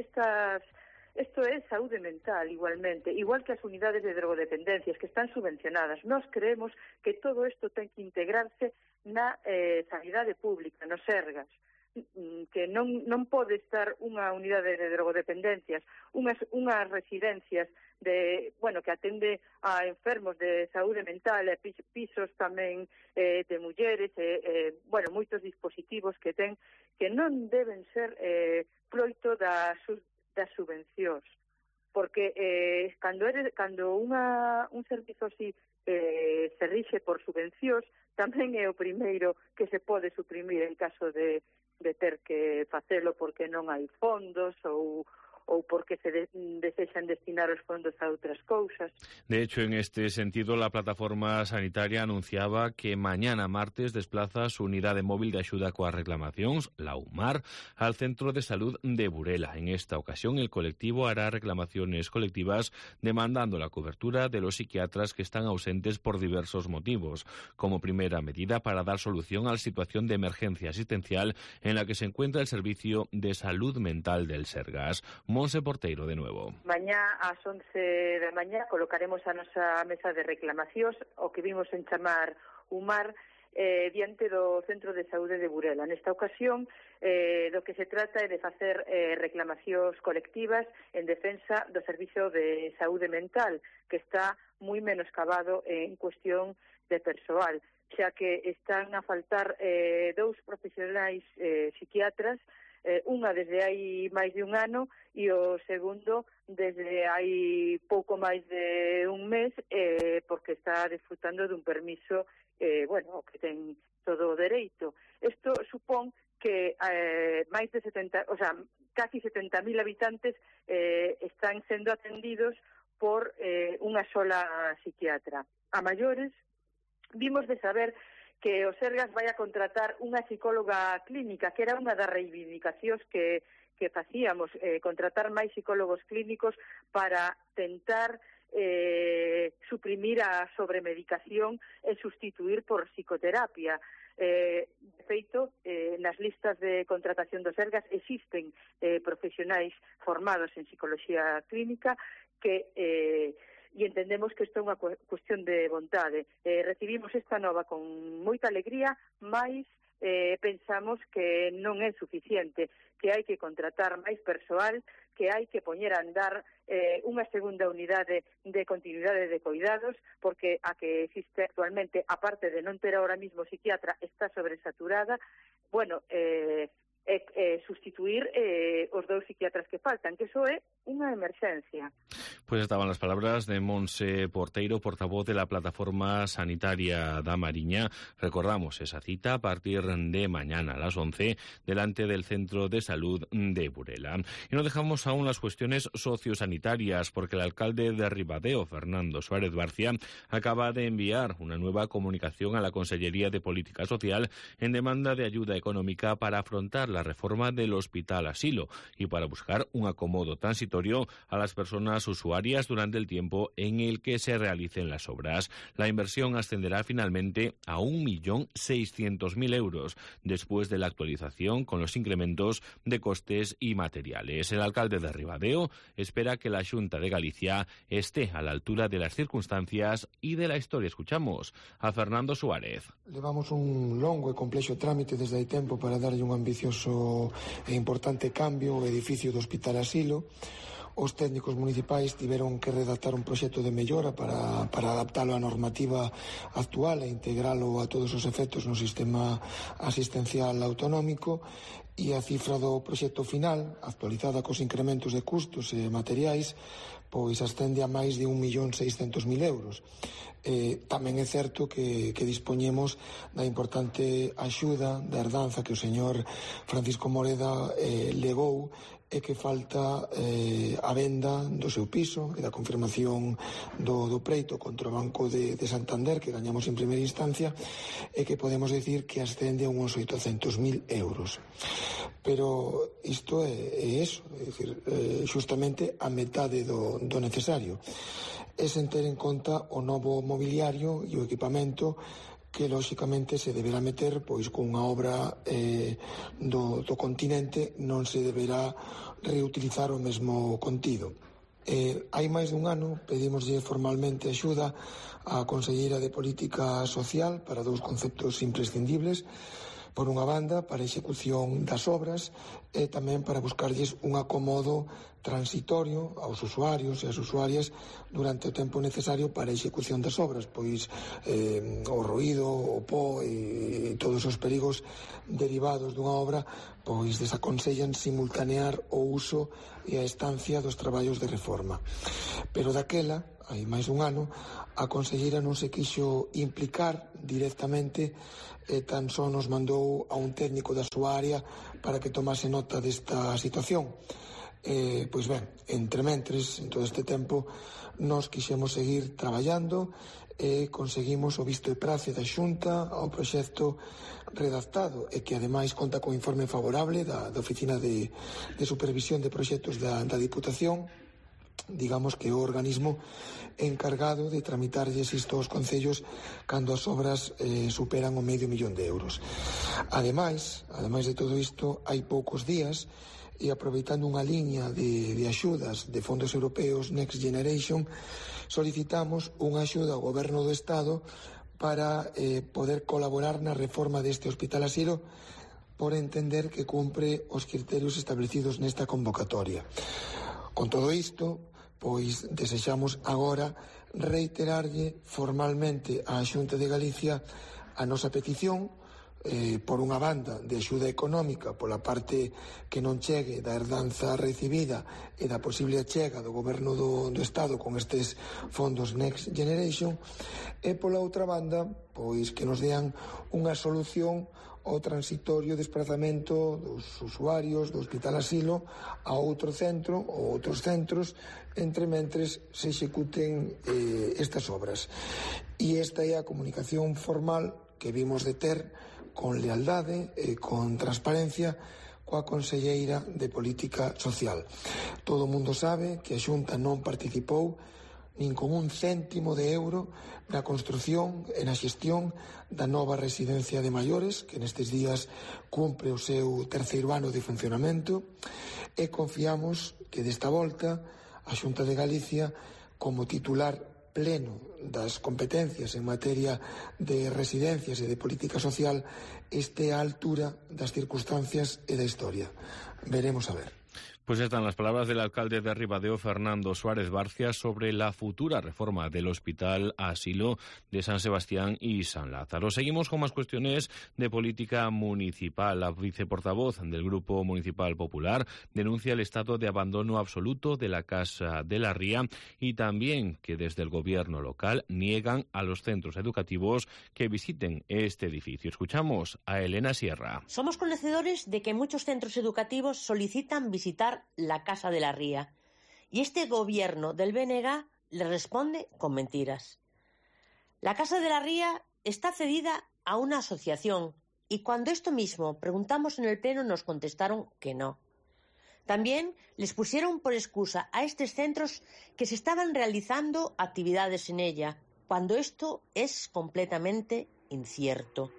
Isto é saúde mental igualmente, igual que as unidades de drogodependencias que están subvencionadas. Nós creemos que todo isto ten que integrarse na sanidade pública, nos Sergas, que non pode estar unha unidade de drogodependencias, unhas residencias que atende a enfermos de saúde mental, e pisos tamén de mulleres, moitos dispositivos que ten, que non deben ser froito das subvencións, porque cando un servizo así se rixe por subvencións, tamén é o primeiro que se pode suprimir en caso de ter que facelo porque non hai fondos ou porque se desexan destinar os fondos a outras cousas. De hecho, en este sentido, la plataforma sanitaria anunciaba que mañana martes desplaza su unidade móvil de axuda coas reclamacións, la UMAR, al Centro de Salud de Burela. En esta ocasión, el colectivo hará reclamaciones colectivas demandando la cobertura de los psiquiatras que están ausentes por diversos motivos, como primera medida para dar solución a la situación de emergencia asistencial en la que se encuentra el Servicio de Salud Mental del Sergas. Monse Porteiro, de nuevo. Mañá ás 11 da mañá colocaremos a nosa mesa de reclamacións, o que vimos en chamar UMAR, diante do Centro de Saúde de Burela. Nesta ocasión, do que se trata é de facer reclamacións colectivas en defensa do Servicio de Saúde Mental, que está moi menoscabado en cuestión de persoal. xa que están a faltar 2 profesionais psiquiatras, unha desde hai máis de un ano e o segundo desde hai pouco máis de un mes, porque está disfrutando dun permiso que ten todo o dereito. Isto supón que máis de casi 70.000 habitantes están sendo atendidos por unha sola psiquiatra. A maiores, vimos de saber que o Sergas vai a contratar unha psicóloga clínica, que era unha das reivindicacións que facíamos, contratar máis psicólogos clínicos para tentar suprimir a sobremedicación e sustituir por psicoterapia. De feito, nas listas de contratación do Sergas existen profesionais formados en psicoloxía clínica e entendemos que isto é unha cuestión de vontade. Recibimos esta nova con moita alegría, mais pensamos que non é suficiente, que hai que contratar máis persoal, que hai que poñer a andar unha segunda unidade de continuidade de cuidados, porque a que existe actualmente, aparte de non ter ahora mismo psiquiatra, está sobresaturada, sustituir os 2 psiquiatras que faltan, que iso é unha emerxencia. Pues estaban las palabras de Montse Porteiro, portavoz de la Plataforma Sanitaria da Mariña. Recordamos esa cita a partir de mañana a las 11 delante del Centro de Salud de Burela. Y no dejamos aún las cuestiones sociosanitarias, porque el alcalde de Ribadeo, Fernando Suárez Barcia, acaba de enviar una nueva comunicación a la Consellería de Política Social en demanda de ayuda económica para afrontar la reforma del Hospital Asilo y para buscar un acomodo transitorio a las personas usuarias durante el tiempo en el que se realicen las obras. La inversión ascenderá finalmente a 1.600.000 euros después de la actualización con los incrementos de costes y materiales. El alcalde de Ribadeo espera que la Xunta de Galicia esté a la altura de las circunstancias y de la historia. Escuchamos a Fernando Suárez. Levamos un longo e complexo trámite desde hai tempo para darlle un ambicioso e importante cambio ao edificio do Hospital Asilo. Os técnicos municipais tiveron que redactar un proxecto de mellora para adaptalo á normativa actual e integralo a todos os efectos no sistema asistencial autonómico, e a cifra do proxecto final, actualizada cos incrementos de custos e materiais, pois ascende a máis de 1.600.000 euros. Tamén é certo que dispoñemos da importante axuda da herdanza que o señor Francisco Moreda legou e que falta a venda do seu piso e da confirmación do preito contra o Banco de Santander, que gañamos en primeira instancia, e que podemos decir que ascende a uns 800.000 euros. Pero isto é eso, é dicir, xustamente a metade do necesario. É sen ter en conta o novo mobiliario e o equipamento que lóxicamente se deberá meter, pois con unha obra do continente non se deberá reutilizar o mesmo contido. Hai máis dun ano pedimoslle formalmente axuda á Conselleira de Política Social para 2 conceptos imprescindibles. Por unha banda, para a execución das obras e tamén para buscarlles un acomodo transitorio aos usuarios e as usuarias durante o tempo necesario para a execución das obras, pois o ruído, o pó e todos os perigos derivados dunha obra pois desaconsellan simultanear o uso e a estancia dos traballos de reforma. Pero daquela, hai máis dun ano, a conselleira non se quixo implicar directamente e tan só nos mandou a un técnico da súa área para que tomase nota desta situación. Pois ben, entre mentres, en todo este tempo, nos quixemos seguir traballando e conseguimos o visto e prace da Xunta ao proxecto redactado e que ademais conta con informe favorable da Oficina de Supervisión de Proxectos da Diputación, digamos que é o organismo encargado de tramitarlles isto aos concellos cando as obras superan o €500.000 de euros. Ademais de todo isto, hai poucos días, e aproveitando unha liña de axudas de fondos europeos Next Generation, solicitamos unha axuda ao Goberno do Estado para poder colaborar na reforma deste Hospital Asilo, por entender que cumpre os criterios establecidos nesta convocatoria. Con todo isto, pois desexamos agora reiterarlle formalmente á Xunta de Galicia A nosa petición, por unha banda, de axuda económica pola parte que non chegue da herdanza recibida e da posible achega do goberno do Estado con estes fondos Next Generation, e pola outra banda, pois que nos dean unha solución ao transitorio desplazamento dos usuarios do Hospital Asilo a outro centro ou outros centros entre mentres se executen estas obras. E esta é a comunicación formal que vimos de ter con lealdade e con transparencia coa Conselleira de Política Social. Todo o mundo sabe que a Xunta non participou nin con un céntimo de euro na construción e na xestión da nova residencia de maiores, que nestes días cumpre o seu terceiro ano de funcionamento, e confiamos que desta volta a Xunta de Galicia, como titular pleno das competencias en materia de residencias e de política social, este á altura das circunstancias e da historia. Veremos a ver. Pues están las palabras del alcalde de Ribadeo, Fernando Suárez Barcia, sobre la futura reforma del Hospital Asilo de San Sebastián y San Lázaro. Seguimos con más cuestiones de política municipal. La viceportavoz del Grupo Municipal Popular denuncia el estado de abandono absoluto de la Casa de la Ría y también que desde el gobierno local niegan a los centros educativos que visiten este edificio. Escuchamos a Elena Sierra. Somos conocedores de que muchos centros educativos solicitan visitar la Casa de la Ría y este gobierno del BNG le responde con mentiras. La Casa de la Ría está cedida a una asociación y cuando esto mismo preguntamos en el pleno nos contestaron que no. También les pusieron por excusa a estos centros que se estaban realizando actividades en ella, cuando esto es completamente incierto.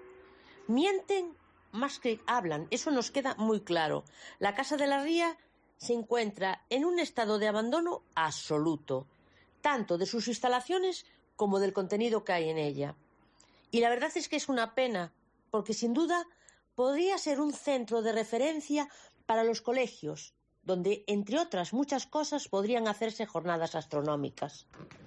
Mienten más que hablan, eso nos queda muy claro. La Casa de la Ría se encuentra en un estado de abandono absoluto, tanto de sus instalaciones como del contenido que hay en ella. Y la verdad es que es una pena, porque sin duda podría ser un centro de referencia para los colegios, donde, entre otras muchas cosas, podrían hacerse jornadas astronómicas.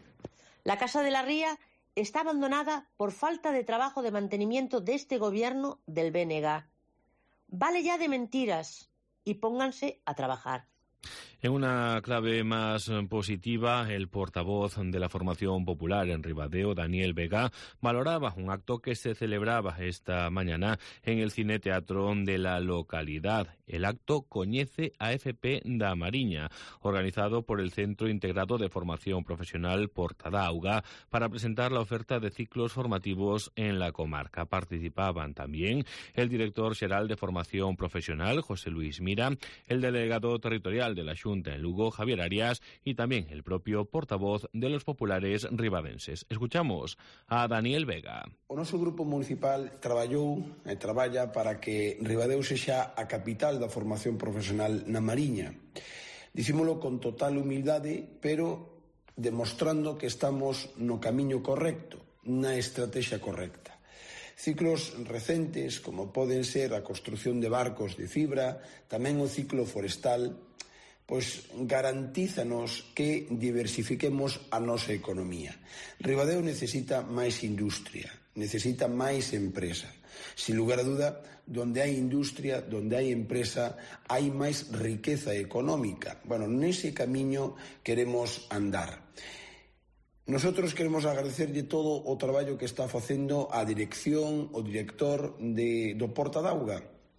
La Casa de la Ría está abandonada por falta de trabajo de mantenimiento de este gobierno del BNG. Vale ya de mentiras y pónganse a trabajar. En una clave más positiva, el portavoz de la Formación Popular en Ribadeo, Daniel Vega, valoraba un acto que se celebraba esta mañana en el Cine Teatro de la localidad. El acto Coñece AFP da Mariña, organizado por el Centro Integrado de Formación Profesional Porta da Auga, para presentar la oferta de ciclos formativos en la comarca. Participaban también el director xeral de Formación Profesional, José Luis Mira, el delegado territorial de la Xunta en Lugo, Javier Arias, y también el propio portavoz de los populares ribadenses. Escuchamos a Daniel Vega. O noso grupo municipal traballou e traballa para que Ribadeo sexa a capital da formación profesional na Mariña. Dicímolo con total humildade, pero demostrando que estamos no camiño correcto, na estrategia correcta. Ciclos recentes, como poden ser a construción de barcos de fibra, tamén o ciclo forestal, pois garantízanos que diversifiquemos a nosa economía. Ribadeo necesita máis industria, necesita máis empresa. Sin lugar a duda, donde hai industria, donde hai empresa, hai máis riqueza económica. Bueno, nese camiño queremos andar. Nosotros queremos agradecerlle todo o traballo que está facendo a dirección, o director do Porta da Auga.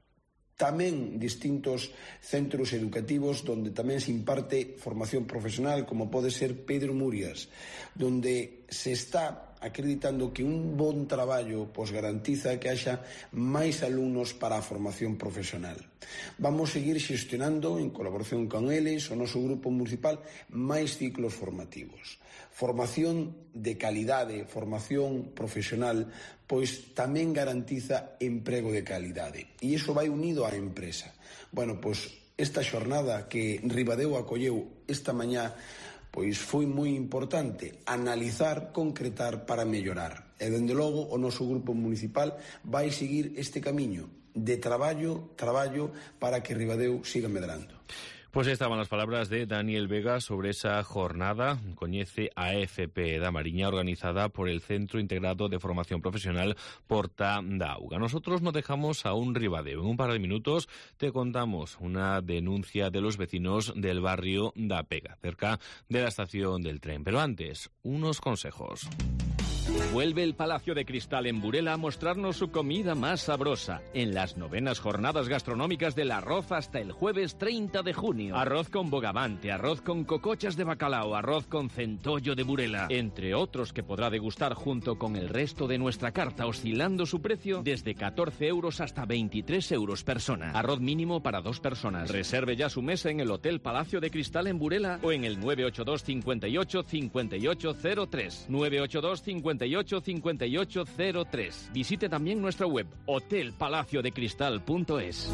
Tamén distintos centros educativos donde tamén se imparte formación profesional, como pode ser Pedro Murias, donde se está acreditando que un bon traballo pois garantiza que haxa máis alumnos para a formación profesional. Vamos seguir xestionando, en colaboración con eles, o noso grupo municipal, máis ciclos formativos. Formación de calidade, formación profesional, pois tamén garantiza emprego de calidade. E iso vai unido á empresa. Bueno, pois esta xornada que Ribadeo acolleu esta mañá, pois foi moi importante analizar, concretar para mellorar. E, dende logo, o noso grupo municipal vai seguir este camiño de traballo para que Ribadeo siga medrando. Pues estaban las palabras de Daniel Vega sobre esa jornada Coñece AFP da Mariña, organizada por el Centro Integrado de Formación Profesional Porta da Auga. Nosotros nos dejamos a un Ribadeo. En un par de minutos te contamos una denuncia de los vecinos del barrio da Pega, cerca de la estación del tren. Pero antes, unos consejos. Vuelve el Palacio de Cristal en Burela a mostrarnos su comida más sabrosa en las 9º jornadas gastronómicas del arroz hasta el jueves 30 de junio. Arroz con bogavante, arroz con cocochas de bacalao, arroz con centollo de Burela, entre otros que podrá degustar junto con el resto de nuestra carta, oscilando su precio desde 14 euros hasta 23 euros persona. Arroz mínimo para 2 personas. Reserve ya su mesa en el Hotel Palacio de Cristal en Burela o en el 982 58 5803. 982 58 5803. Visite también nuestra web hotelpalaciodecristal.es.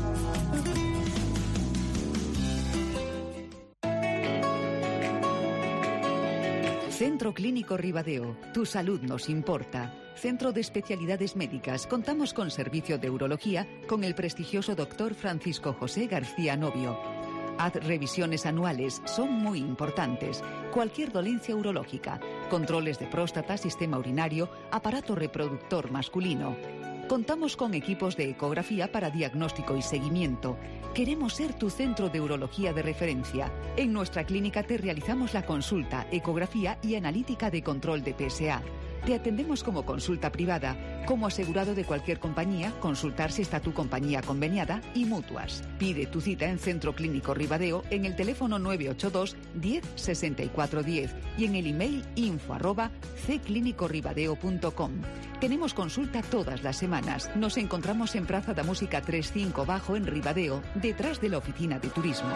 Centro Clínico Ribadeo. Tu salud nos importa. Centro de Especialidades Médicas. Contamos con servicio de urología con el prestigioso doctor Francisco José García Novio. Haz revisiones anuales, son muy importantes. Cualquier dolencia urológica, controles de próstata, sistema urinario, aparato reproductor masculino. Contamos con equipos de ecografía para diagnóstico y seguimiento. Queremos ser tu centro de urología de referencia. En nuestra clínica te realizamos la consulta, ecografía y analítica de control de PSA. Te atendemos como consulta privada, como asegurado de cualquier compañía, consultar si está tu compañía conveniada y mutuas. Pide tu cita en Centro Clínico Ribadeo en el teléfono 982 10 64 10 y en el email info@cclinicoribadeo.com. Tenemos consulta todas las semanas. Nos encontramos en Praza da Música 35 Bajo en Ribadeo, detrás de la oficina de turismo.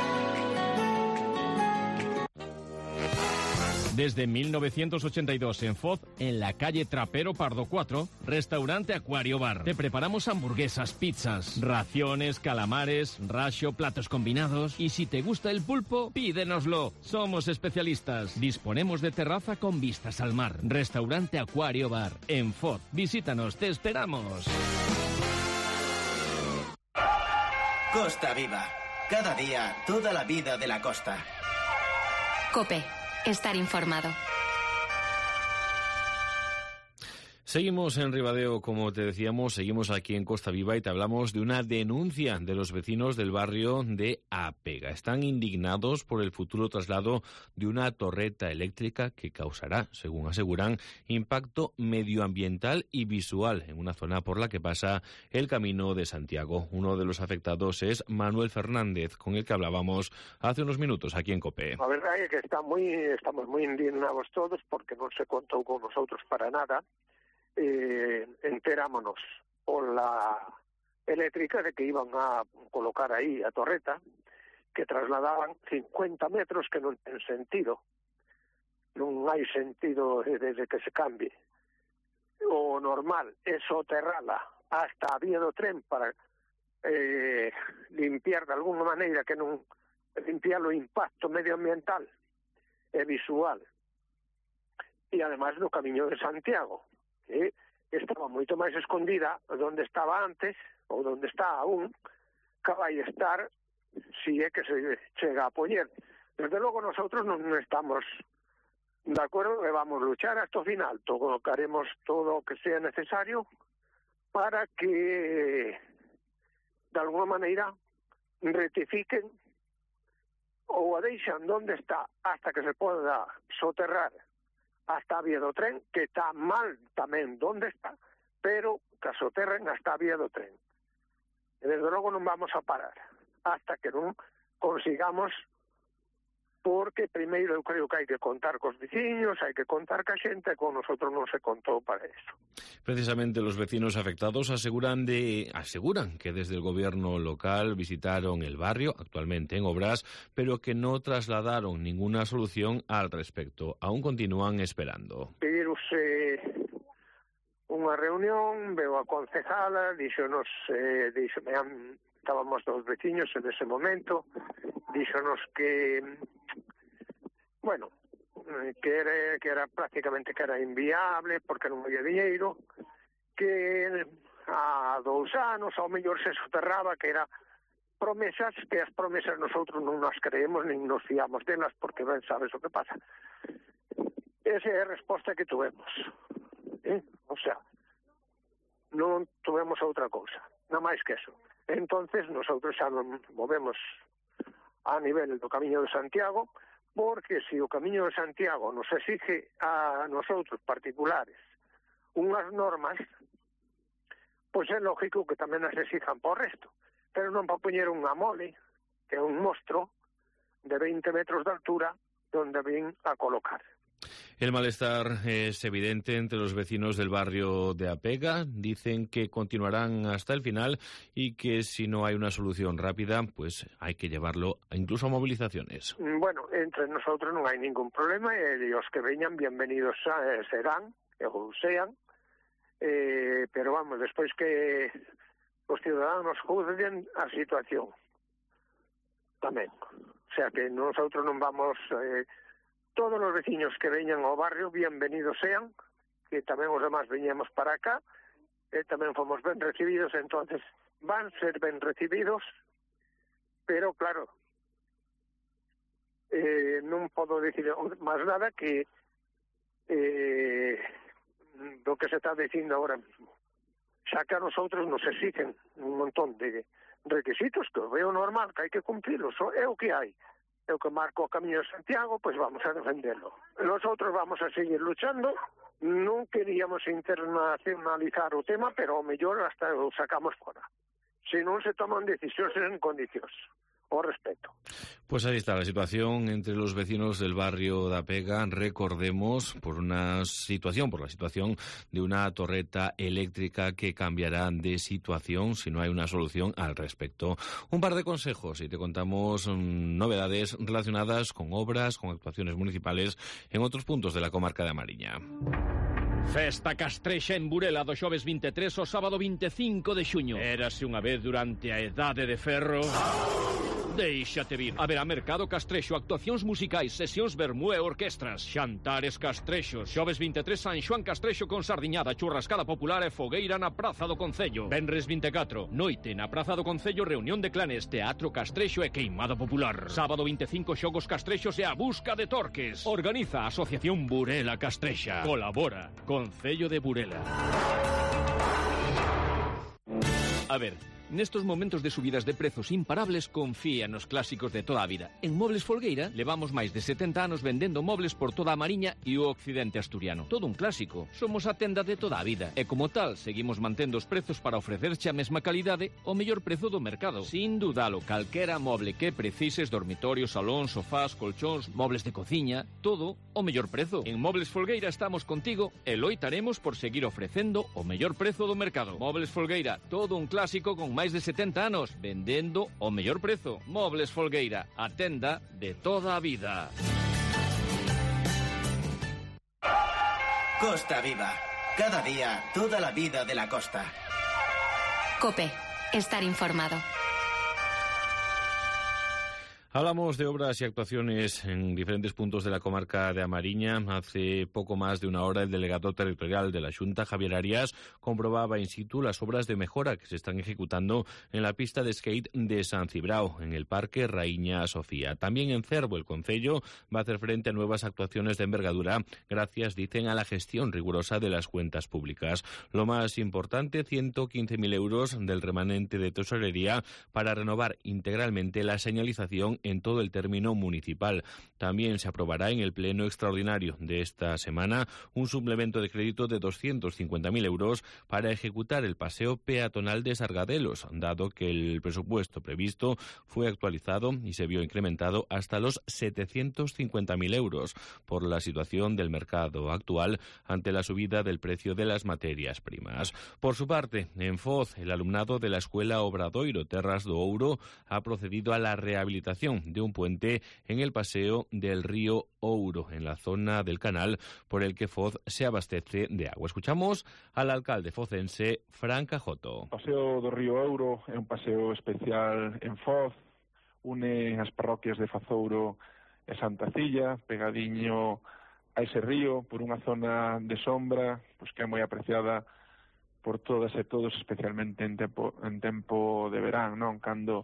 Desde 1982 en Foz, en la calle Trapero Pardo 4, restaurante Acuario Bar. Te preparamos hamburguesas, pizzas, raciones, calamares, racho, platos combinados. Y si te gusta el pulpo, pídenoslo. Somos especialistas. Disponemos de terraza con vistas al mar. Restaurante Acuario Bar, en Foz. Visítanos, te esperamos. Costa Viva. Cada día, toda la vida de la costa. COPE. Estar informado. Seguimos en Ribadeo, como te decíamos, seguimos aquí en Costa Viva y te hablamos de una denuncia de los vecinos del barrio de Apega. Están indignados por el futuro traslado de una torreta eléctrica que causará, según aseguran, impacto medioambiental y visual en una zona por la que pasa el Camino de Santiago. Uno de los afectados es Manuel Fernández, con el que hablábamos hace unos minutos aquí en COPE. La verdad es que estamos muy indignados todos porque no se contó con nosotros para nada. Enterámonos por la eléctrica de que iban a colocar aí a torreta, que trasladaban 50 metros que non ten sentido. Non hai sentido desde que se cambie. O normal é soterrala hasta a vía do tren para limpiar de alguna maneira que non limpiar o impacto medioambiental e visual. E además no Camiño de Santiago, que estaba moito máis escondida onde estaba antes, ou onde está aún, que vai estar si é que se chega a poñer. Desde logo nosotros non estamos de acuerdo e vamos luchar hasta o final. Colocaremos todo o que sea necesario para que de alguna maneira rectifiquen ou a deixan onde está hasta que se poda soterrar hasta a vía do tren, que está mal tamén donde está, pero que soterren hasta a vía do tren. E desde logo non vamos a parar hasta que non consigamos, porque primeiro eu creo que hai que contar cos veciños, hai que contar ca xente, con nosotros non se contou para eso. Precisamente los vecinos afectados aseguran que desde el gobierno local visitaron el barrio, actualmente en obras, pero que no trasladaron ninguna solución al respecto. Aún continúan esperando. Pedirouse unha reunión, veo a concejala, díxonos, estábamos dos veciños en ese momento, díxonos que, bueno, que era prácticamente que era inviable porque non había diñeiro, que a 2 anos ao mellor se soterraba, que era promesas, que as promesas nosotros non nas creemos nin nos fiamos delas, porque ben sabes o que pasa. Esa é a resposta que tuvemos. O sea, non tuvemos outra cousa, nada máis que eso. Entonces, nosotros xa non movemos a nivel do Camiño de Santiago, porque se o Camiño de Santiago nos exige a nosotros particulares unhas normas, pois é lógico que tamén as exijan por resto. Pero non para poñer unha mole, que é un monstro de 20 metros de altura, donde ven a colocar. El malestar es evidente entre los vecinos del barrio de Apega. Dicen que continuarán hasta el final y que si no hay una solución rápida, pues hay que llevarlo incluso a movilizaciones. Bueno, entre nosotros non hai ningún problema e os que veñan bienvenidos serán, ou sean, pero vamos, despois que os ciudadanos juzguen a situación tamén. O sea que nosotros non vamos... todos os veciños que veñan ao barrio, bienvenidos sean, que tamén os demás veñamos para acá, e tamén fomos ben recibidos, entonces van ser ben recibidos, pero claro, non podo dicir máis nada que do que se está dicindo ahora mismo. Xa que a nosotros nos exigen un montón de requisitos que veo normal, que hai que cumplirlos, é o que hai. É o que marco o Camiño de Santiago, pois vamos a defenderlo. Nosotros vamos a seguir luchando, non queríamos internacionalizar o tema, pero ao mellor hasta o sacamos fora. Se non se toman decisións en condicións. O respeto. Pues ahí está la situación entre los vecinos del barrio de Apega. Recordemos, por la situación de una torreta eléctrica que cambiará de situación si no hay una solución al respecto. Un par de consejos y te contamos novedades relacionadas con obras, con actuaciones municipales en otros puntos de la comarca de A Mariña. Festa castrexa en Burela do xoves 23 ao sábado 25 de xuño. Érase unha vez durante a Edade de Ferro. Déixate vir. Haberá mercado castrexo, actuacións musicais, sesións vermú e orquestras, xantares castrexos. Xoves 23 San Xoán Castrexo con sardiñada, churrascada popular e fogueira na Praza do Concello. Venres 24, noite na Praza do Concello, reunión de clanes, teatro castrexo e queimada popular. Sábado 25 xogos castrexos e a busca de torques. Organiza a Asociación Burela Castrexa. Colabora Concello de Burela. A ver, nestos momentos de subidas de prezos imparables, confía nos clásicos de toda a vida. En Mobles Folgueira levamos máis de 70 anos vendendo mobles por toda a Mariña e o occidente asturiano. Todo un clásico. Somos a tenda de toda a vida. E como tal, seguimos mantendo os prezos para ofrecerche a mesma calidade o mellor prezo do mercado. Sin dudalo, calquera moble que precises, dormitorios, salóns, sofás, colchóns, mobles de cociña, todo o mellor prezo. En Mobles Folgueira estamos contigo e loitaremos por seguir ofrecendo o mellor prezo do mercado. Mobles Folgueira, todo un clásico con máis de 70 anos, vendendo o mellor prezo. Mobles Folgueira, a tenda de toda a vida. Costa Viva. Cada día, toda la vida de la costa. COPE. Estar informado. Hablamos de obras y actuaciones en diferentes puntos de la comarca de A Mariña. Hace poco más de una hora el delegado territorial de la Xunta, Javier Arias, comprobaba in situ las obras de mejora que se están ejecutando en la pista de skate de San Cibrao, en el Parque Raíña Sofía. También en Cervo, el concello va a hacer frente a nuevas actuaciones de envergadura gracias, dicen, a la gestión rigurosa de las cuentas públicas. Lo más importante, 115.000 euros del remanente de tesorería para renovar integralmente la señalización en todo el término municipal. También se aprobará en el pleno extraordinario de esta semana un suplemento de crédito de 250.000 euros para ejecutar el paseo peatonal de Sargadelos, dado que el presupuesto previsto fue actualizado y se vio incrementado hasta los 750.000 euros por la situación del mercado actual ante la subida del precio de las materias primas. Por su parte, en Foz, el alumnado de la Escuela Obradoiro Terras do Ouro ha procedido a la rehabilitación de un puente en el paseo del río Ouro, en la zona del canal por el que Foz se abastece de agua. Escuchamos al alcalde focense, Fran Cajoto. O paseo do río Ouro é un paseo especial en Foz, une as parroquias de Fazouro e Santa Cilla, pegadiño a ese río, por unha zona de sombra, pois que é moi apreciada por todas e todos, especialmente en tempo de verán, non? Cando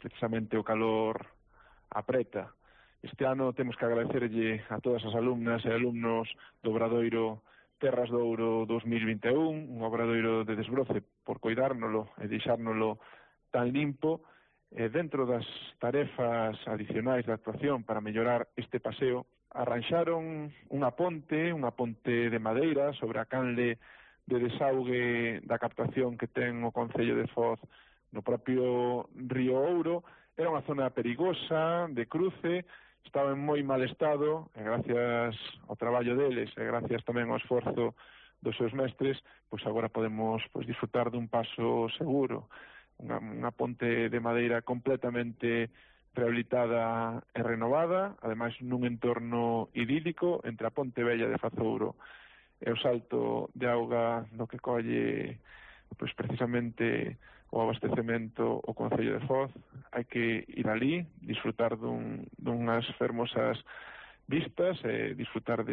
precisamente o calor apreta. Este ano temos que agradecerlle a todas as alumnas e alumnos do Obradoiro Terras do Ouro 2021, un obradoiro de desbroce por coidárnolo e deixárnolo tan limpo. Dentro das tarefas adicionais de actuación para mellorar este paseo, arranxaron unha ponte de madeira sobre a canle de desaugue da captación que ten o Concello de Foz no propio río Ouro. Era unha zona perigosa, de cruce, estaba en moi mal estado, e gracias ao traballo deles e gracias tamén ao esforzo dos seus mestres, pois agora podemos disfrutar dun paso seguro. Unha ponte de madeira completamente rehabilitada e renovada, ademais nun entorno idílico entre a Ponte Vella de Fazouro e o salto de auga no que colle precisamente o abastecemento o Concello de Foz. Hai que ir ali, disfrutar dunhas fermosas vistas e disfrutar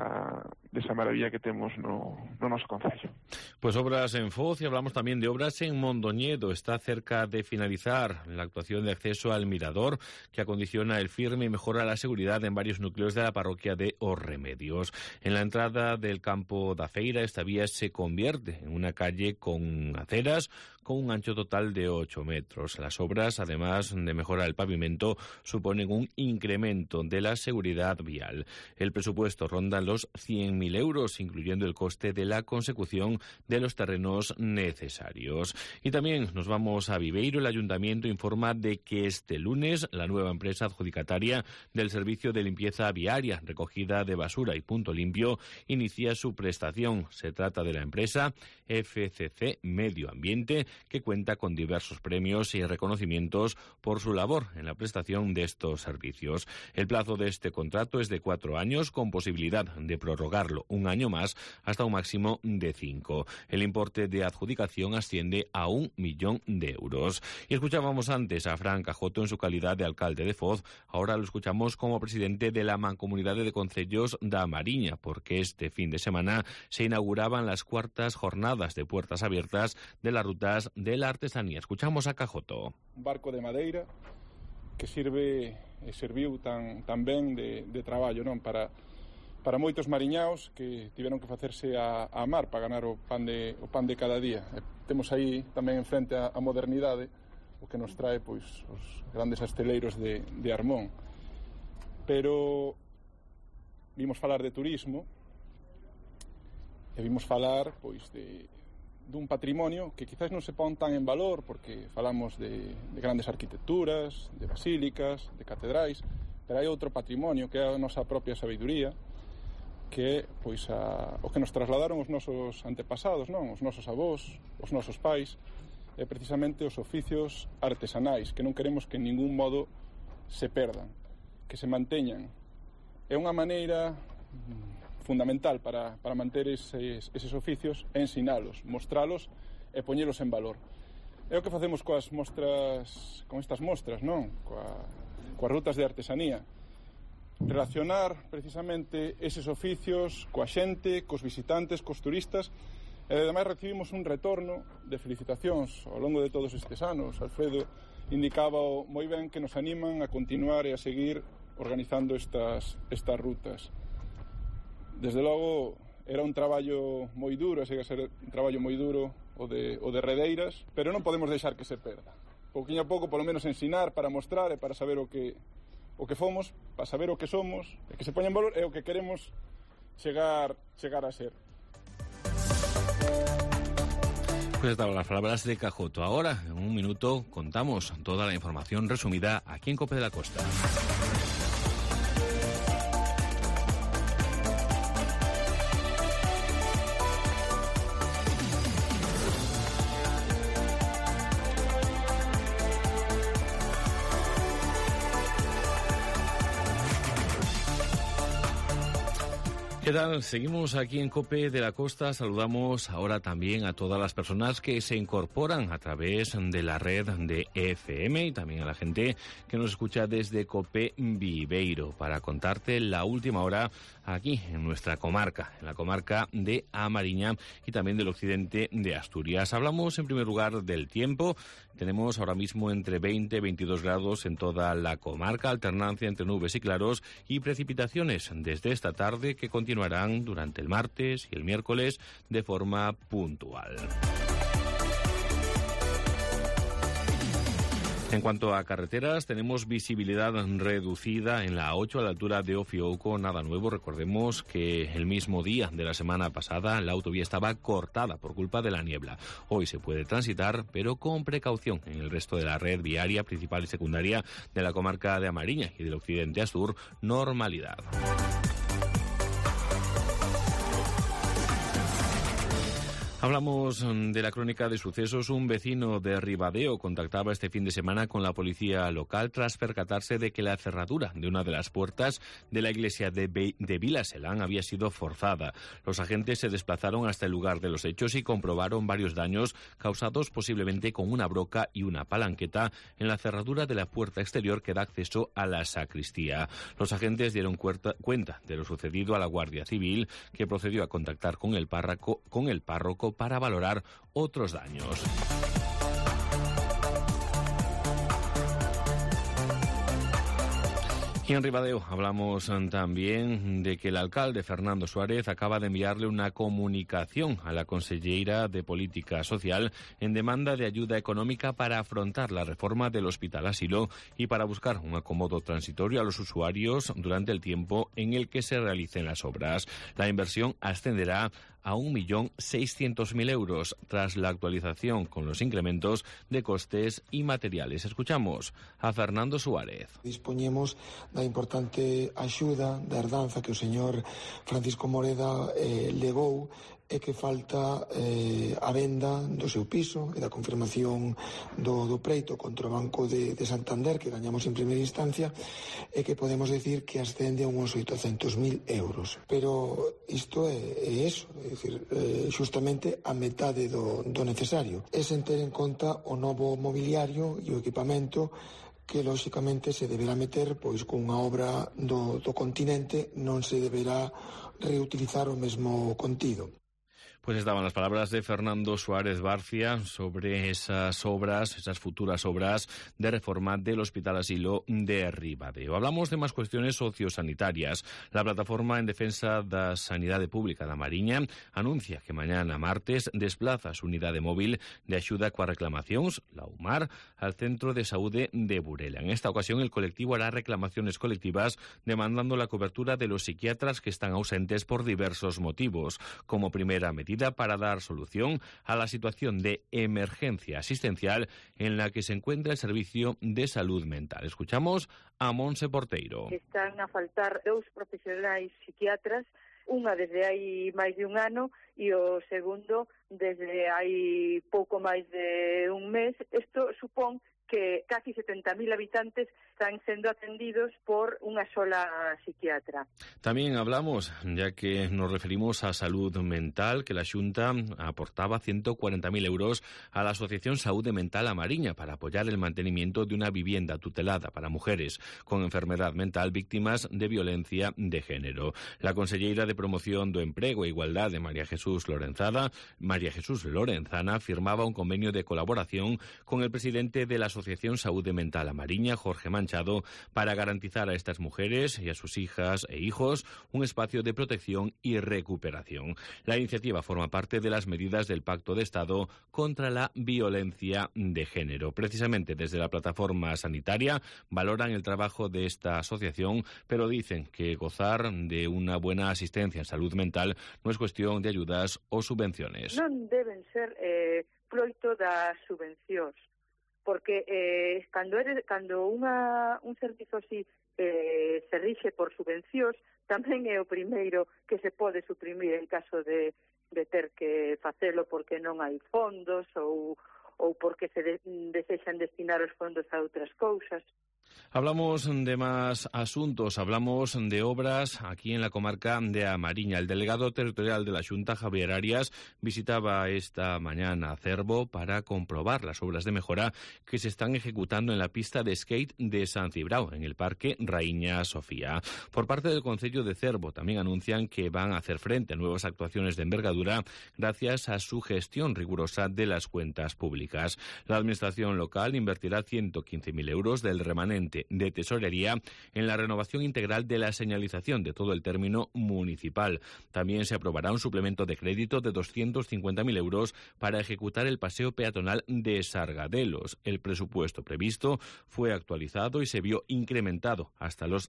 desa maravilla que temos no noso concello. Pues obras en Foz y hablamos también de obras en Mondoñedo. Está cerca de finalizar la actuación de acceso al mirador que acondiciona el firme y mejora la seguridad en varios núcleos de la parroquia de Os Remedios. En la entrada del campo da Feira, esta vía se convierte en una calle con aceras con un ancho total de 8 metros. Las obras, además de mejorar el pavimento, suponen un incremento de la seguridad vial. El presupuesto ronda los 100.000 euros, incluyendo el coste de la consecución de los terrenos necesarios. Y también nos vamos a Viveiro. El ayuntamiento informa de que este lunes la nueva empresa adjudicataria del servicio de limpieza viaria, recogida de basura y punto limpio inicia su prestación. Se trata de la empresa FCC Medio Ambiente, que cuenta con diversos premios y reconocimientos por su labor en la prestación de estos servicios. El plazo de este contrato es de 4 años, con posibilidad de prorrogarlo un año más hasta un máximo de 5. El importe de adjudicación asciende a 1 millón de euros. Y escuchábamos antes a Fran Cajoto en su calidad de alcalde de Foz. Ahora lo escuchamos como presidente de la Mancomunidade de Concellos da Mariña, porque este fin de semana se inauguraban las 4ª jornadas de puertas abiertas de las rutas de la artesanía. Escuchamos a Cajoto. Un barco de madeira que serviu tan ben de traballo, non? Para moitos mariñaos que tiveron que facerse a mar para ganar o pan de cada día. Temos aí tamén en frente a modernidade, o que nos trae pois os grandes asteleiros de Armón. Pero vimos falar de turismo e vimos falar pois dun patrimonio que quizás non se pon tan en valor, porque falamos de grandes arquitecturas, de basílicas, de catedrais, pero hai outro patrimonio que é a nosa propia sabiduría, que é pois o que nos trasladaron os nosos antepasados, non? Os nosos avós, os nosos pais, é precisamente os oficios artesanais, que non queremos que en ningún modo se perdan, que se manteñan. É unha maneira fundamental para manter eses oficios, ensinalos, mostralos e poñelos en valor. É o que facemos con estas mostras, non? Coas rutas de artesanía. Relacionar precisamente eses oficios coa xente, cos visitantes, cos turistas, e ademais recibimos un retorno de felicitacións ao longo de todos estes anos. Alfredo indicaba moi ben que nos animan a continuar e a seguir organizando estas rutas. Desde logo, era un traballo moi duro, segue a ser un traballo moi duro o de Redeiras, pero non podemos deixar que se perda. Pouquiño a pouco, polo menos, ensinar para mostrar e para saber o que fomos, para saber o que somos, e que se poña en valor, é o que queremos chegar a ser. Pues estaban las palabras de Cajoto. Ahora, en un minuto, contamos toda la información resumida aquí en COPE de la Costa. ¿Qué tal? Seguimos aquí en COPE de la Costa. Saludamos ahora también a todas las personas que se incorporan a través de la red de FM y también a la gente que nos escucha desde COPE Viveiro para contarte la última hora aquí en nuestra comarca, en la comarca de A Mariña y también del occidente de Asturias. Hablamos en primer lugar del tiempo. Tenemos ahora mismo entre 20 y 22 grados en toda la comarca, alternancia entre nubes y claros y precipitaciones desde esta tarde que continuarán durante el martes y el miércoles de forma puntual. En cuanto a carreteras, tenemos visibilidad reducida en la A8 a la altura de Ofiouco, nada nuevo. Recordemos que el mismo día de la semana pasada la autovía estaba cortada por culpa de la niebla. Hoy se puede transitar, pero con precaución en el resto de la red viaria principal y secundaria de la comarca de A Mariña y del occidente a sur, normalidad. Hablamos de la crónica de sucesos. Un vecino de Ribadeo contactaba este fin de semana con la policía local tras percatarse de que la cerradura de una de las puertas de la iglesia de Vilaselán había sido forzada. Los agentes se desplazaron hasta el lugar de los hechos y comprobaron varios daños causados posiblemente con una broca y una palanqueta en la cerradura de la puerta exterior que da acceso a la sacristía. Los agentes dieron cuenta de lo sucedido a la Guardia Civil, que procedió a contactar con el párroco para valorar otros daños. Y en Ribadeo hablamos también de que el alcalde Fernando Suárez acaba de enviarle una comunicación a la consellera de Política Social en demanda de ayuda económica para afrontar la reforma del Hospital Asilo y para buscar un acomodo transitorio a los usuarios durante el tiempo en el que se realicen las obras. La inversión ascenderá a 1.600.000 euros tras la actualización con los incrementos de costes y materiales. Escuchamos a Fernando Suárez. Dispoñemos da importante axuda da herdanza que o señor Francisco Moreda legou e que falta a venda do seu piso e da confirmación do preito contra o Banco de Santander que gañamos en primeira instancia e que podemos decir que ascende a uns 800.000 euros. Pero isto é eso, é dicir, justamente a metade do necesario. É sen ter en conta o novo mobiliario e o equipamento que lóxicamente se deberá meter pois cunha obra do continente non se deberá reutilizar o mesmo contido. Pues estaban las palabras de Fernando Suárez Barcia sobre esas obras, esas futuras obras de reforma del Hospital Asilo de Ribadeo. Hablamos de más cuestiones sociosanitarias. La Plataforma en Defensa da Sanidade Pública da Mariña anuncia que mañana martes desplaza a su unidade móvil de axuda coas reclamacións, la UMAR, al Centro de Saúde de Burela. En esta ocasión el colectivo hará reclamaciones colectivas demandando la cobertura de los psiquiatras que están ausentes por diversos motivos. Como primera medida para dar solución a la situación de emergencia asistencial en la que se encuentra el Servicio de Salud Mental. Escuchamos a Monse Porteiro. Están a faltar 2 profesionais psiquiatras, unha desde hai máis de un ano e o segundo desde hai pouco máis de un mes. Isto supón que casi 70.000 habitantes están sendo atendidos por unha sola psiquiatra. También hablamos, ya que nos referimos a salud mental, que la Xunta aportaba 140.000 euros a la Asociación Saúde Mental A Mariña para apoyar el mantenimiento de una vivienda tutelada para mujeres con enfermedad mental víctimas de violencia de género. La conselleira de Promoción do Emprego e Igualdade, María Jesús Lorenzana, firmaba un convenio de colaboración con el presidente de la Asociación Saúde Mental A Mariña, Jorge Manchado, para garantizar a estas mujeres y a sus hijas e hijos un espacio de protección y recuperación. La iniciativa forma parte de las medidas del Pacto de Estado contra la violencia de género. Precisamente desde la plataforma sanitaria valoran el trabajo de esta asociación, pero dicen que gozar de una buena asistencia en salud mental no es cuestión de ayudas o subvenciones. Non deben ser froito das subvencións, porque cando un servizo así se rixe por subvencións, tamén é o primeiro que se pode suprimir en caso de ter que facelo porque non hai fondos ou porque se desexan destinar os fondos a outras cousas. Hablamos de más asuntos, hablamos de obras aquí en la comarca de A Mariña. El delegado territorial de la Xunta, Javier Arias, visitaba esta mañana Cervo para comprobar las obras de mejora que se están ejecutando en la pista de skate de San Cibrao, en el Parque Raíña Sofía. Por parte del Concello de Cervo también anuncian que van a hacer frente a nuevas actuaciones de envergadura gracias a su gestión rigurosa de las cuentas públicas. La administración local invertirá 115.000 euros del remanente de tesorería en la renovación integral de la señalización de todo el término municipal. También se aprobará un suplemento de crédito de 250.000 euros para ejecutar el paseo peatonal de Sargadelos. El presupuesto previsto fue actualizado y se vio incrementado hasta los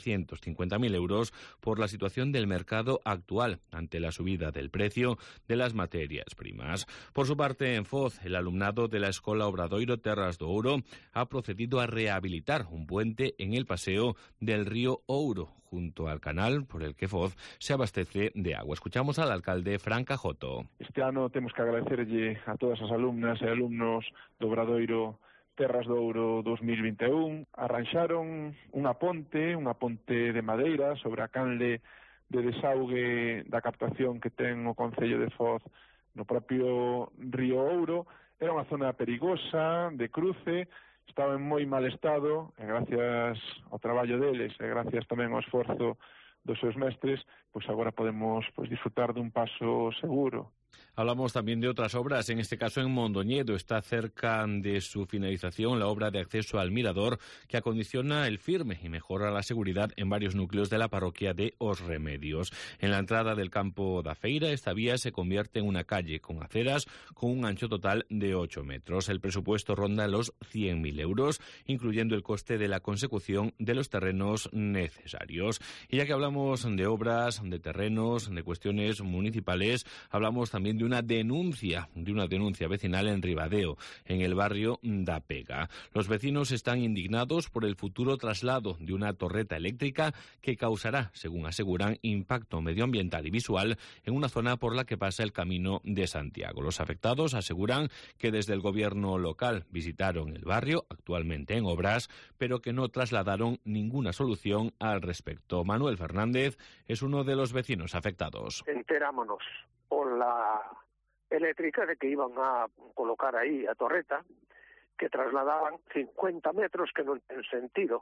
750.000 euros por la situación del mercado actual ante la subida del precio de las materias primas. Por su parte, en Foz, el alumnado de la Escola Obradoiro Terras do Ouro ha procedido a rehabilitar un puente en el paseo del río Ouro, junto al canal por el que Foz se abastece de agua. Escuchamos al alcalde Fran Cajoto. Este ano temos que agradecerlle a todas as alumnas e alumnos do Obradoiro Terras do Ouro 2021. Arranxaron unha ponte de madeira sobre a canle de desaugue da captación que ten o Concello de Foz no propio río Ouro. Era unha zona perigosa, de cruce, estaba en moi mal estado, e gracias ao traballo deles e gracias tamén ao esforzo dos seus mestres, pois agora podemos disfrutar dun paso seguro. Hablamos también de otras obras, en este caso en Mondoñedo. Está cerca de su finalización la obra de acceso al mirador que acondiciona el firme y mejora la seguridad en varios núcleos de la parroquia de Os Remedios. En la entrada del campo da Feira, esta vía se convierte en una calle con aceras con un ancho total de 8 metros. El presupuesto ronda los 100.000 euros, incluyendo el coste de la consecución de los terrenos necesarios. Y ya que hablamos de obras, de terrenos, de cuestiones municipales, hablamos también de una denuncia vecinal en Ribadeo, en el barrio da Pega. Los vecinos están indignados por el futuro traslado de una torreta eléctrica que causará, según aseguran, impacto medioambiental y visual en una zona por la que pasa el Camino de Santiago. Los afectados aseguran que desde el gobierno local visitaron el barrio, actualmente en obras, pero que no trasladaron ninguna solución al respecto. Manuel Fernández es uno de los vecinos afectados. Enterámonos por la eléctrica de que iban a colocar aí a torreta, que trasladaban 50 metros, que non ten sentido.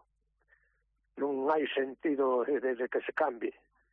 Non hai sentido desde que se cambie.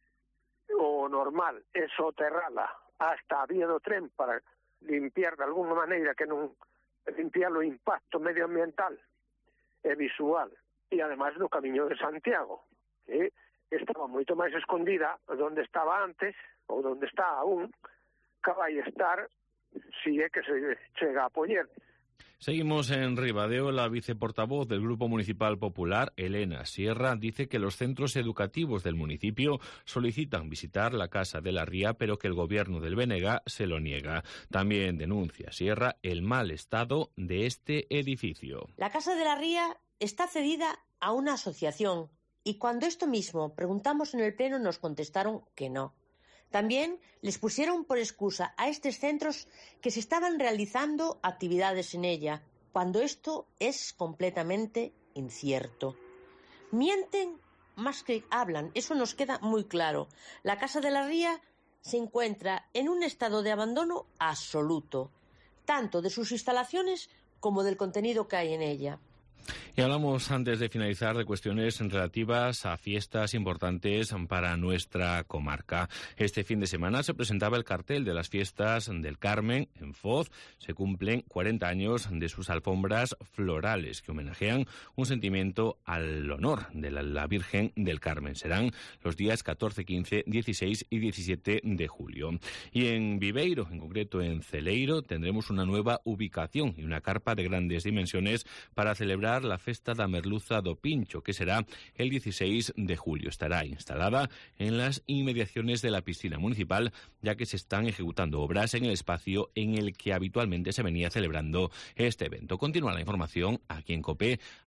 O normal é soterrala hasta a vía do tren para limpiar de alguna maneira, que non limpiar o impacto medioambiental e visual. E ademais no Camiño de Santiago, que estaba moito máis escondida onde estaba antes, ou onde está aún, que vai estar si é que se chega a poñer. Seguimos en Ribadeo. La viceportavoz del Grupo Municipal Popular, Elena Sierra, dice que los centros educativos del municipio solicitan visitar la Casa de la Ría, pero que el gobierno del BNG se lo niega. También denuncia Sierra el mal estado de este edificio. La Casa de la Ría está cedida a una asociación y cuando esto mismo preguntamos en el Pleno nos contestaron que no. También les pusieron por excusa a estos centros que se estaban realizando actividades en ella, cuando esto es completamente incierto. Mienten más que hablan, eso nos queda muy claro. La Casa de la Ría se encuentra en un estado de abandono absoluto, tanto de sus instalaciones como del contenido que hay en ella. Y hablamos, antes de finalizar, de cuestiones relativas a fiestas importantes para nuestra comarca. Este fin de semana se presentaba el cartel de las fiestas del Carmen en Foz. Se cumplen 40 años de sus alfombras florales que homenajean un sentimiento al honor de la Virgen del Carmen. Serán los días 14, 15, 16 y 17 de julio. Y en Viveiro, en concreto en Celeiro, tendremos una nueva ubicación y una carpa de grandes dimensiones para celebrar la Festa da Merluza do Pincho, que será el 16 de julio. Estará instalada en las inmediaciones de la piscina municipal, ya que se están ejecutando obras en el espacio en el que habitualmente se venía celebrando este evento. Continúa la información aquí en COPE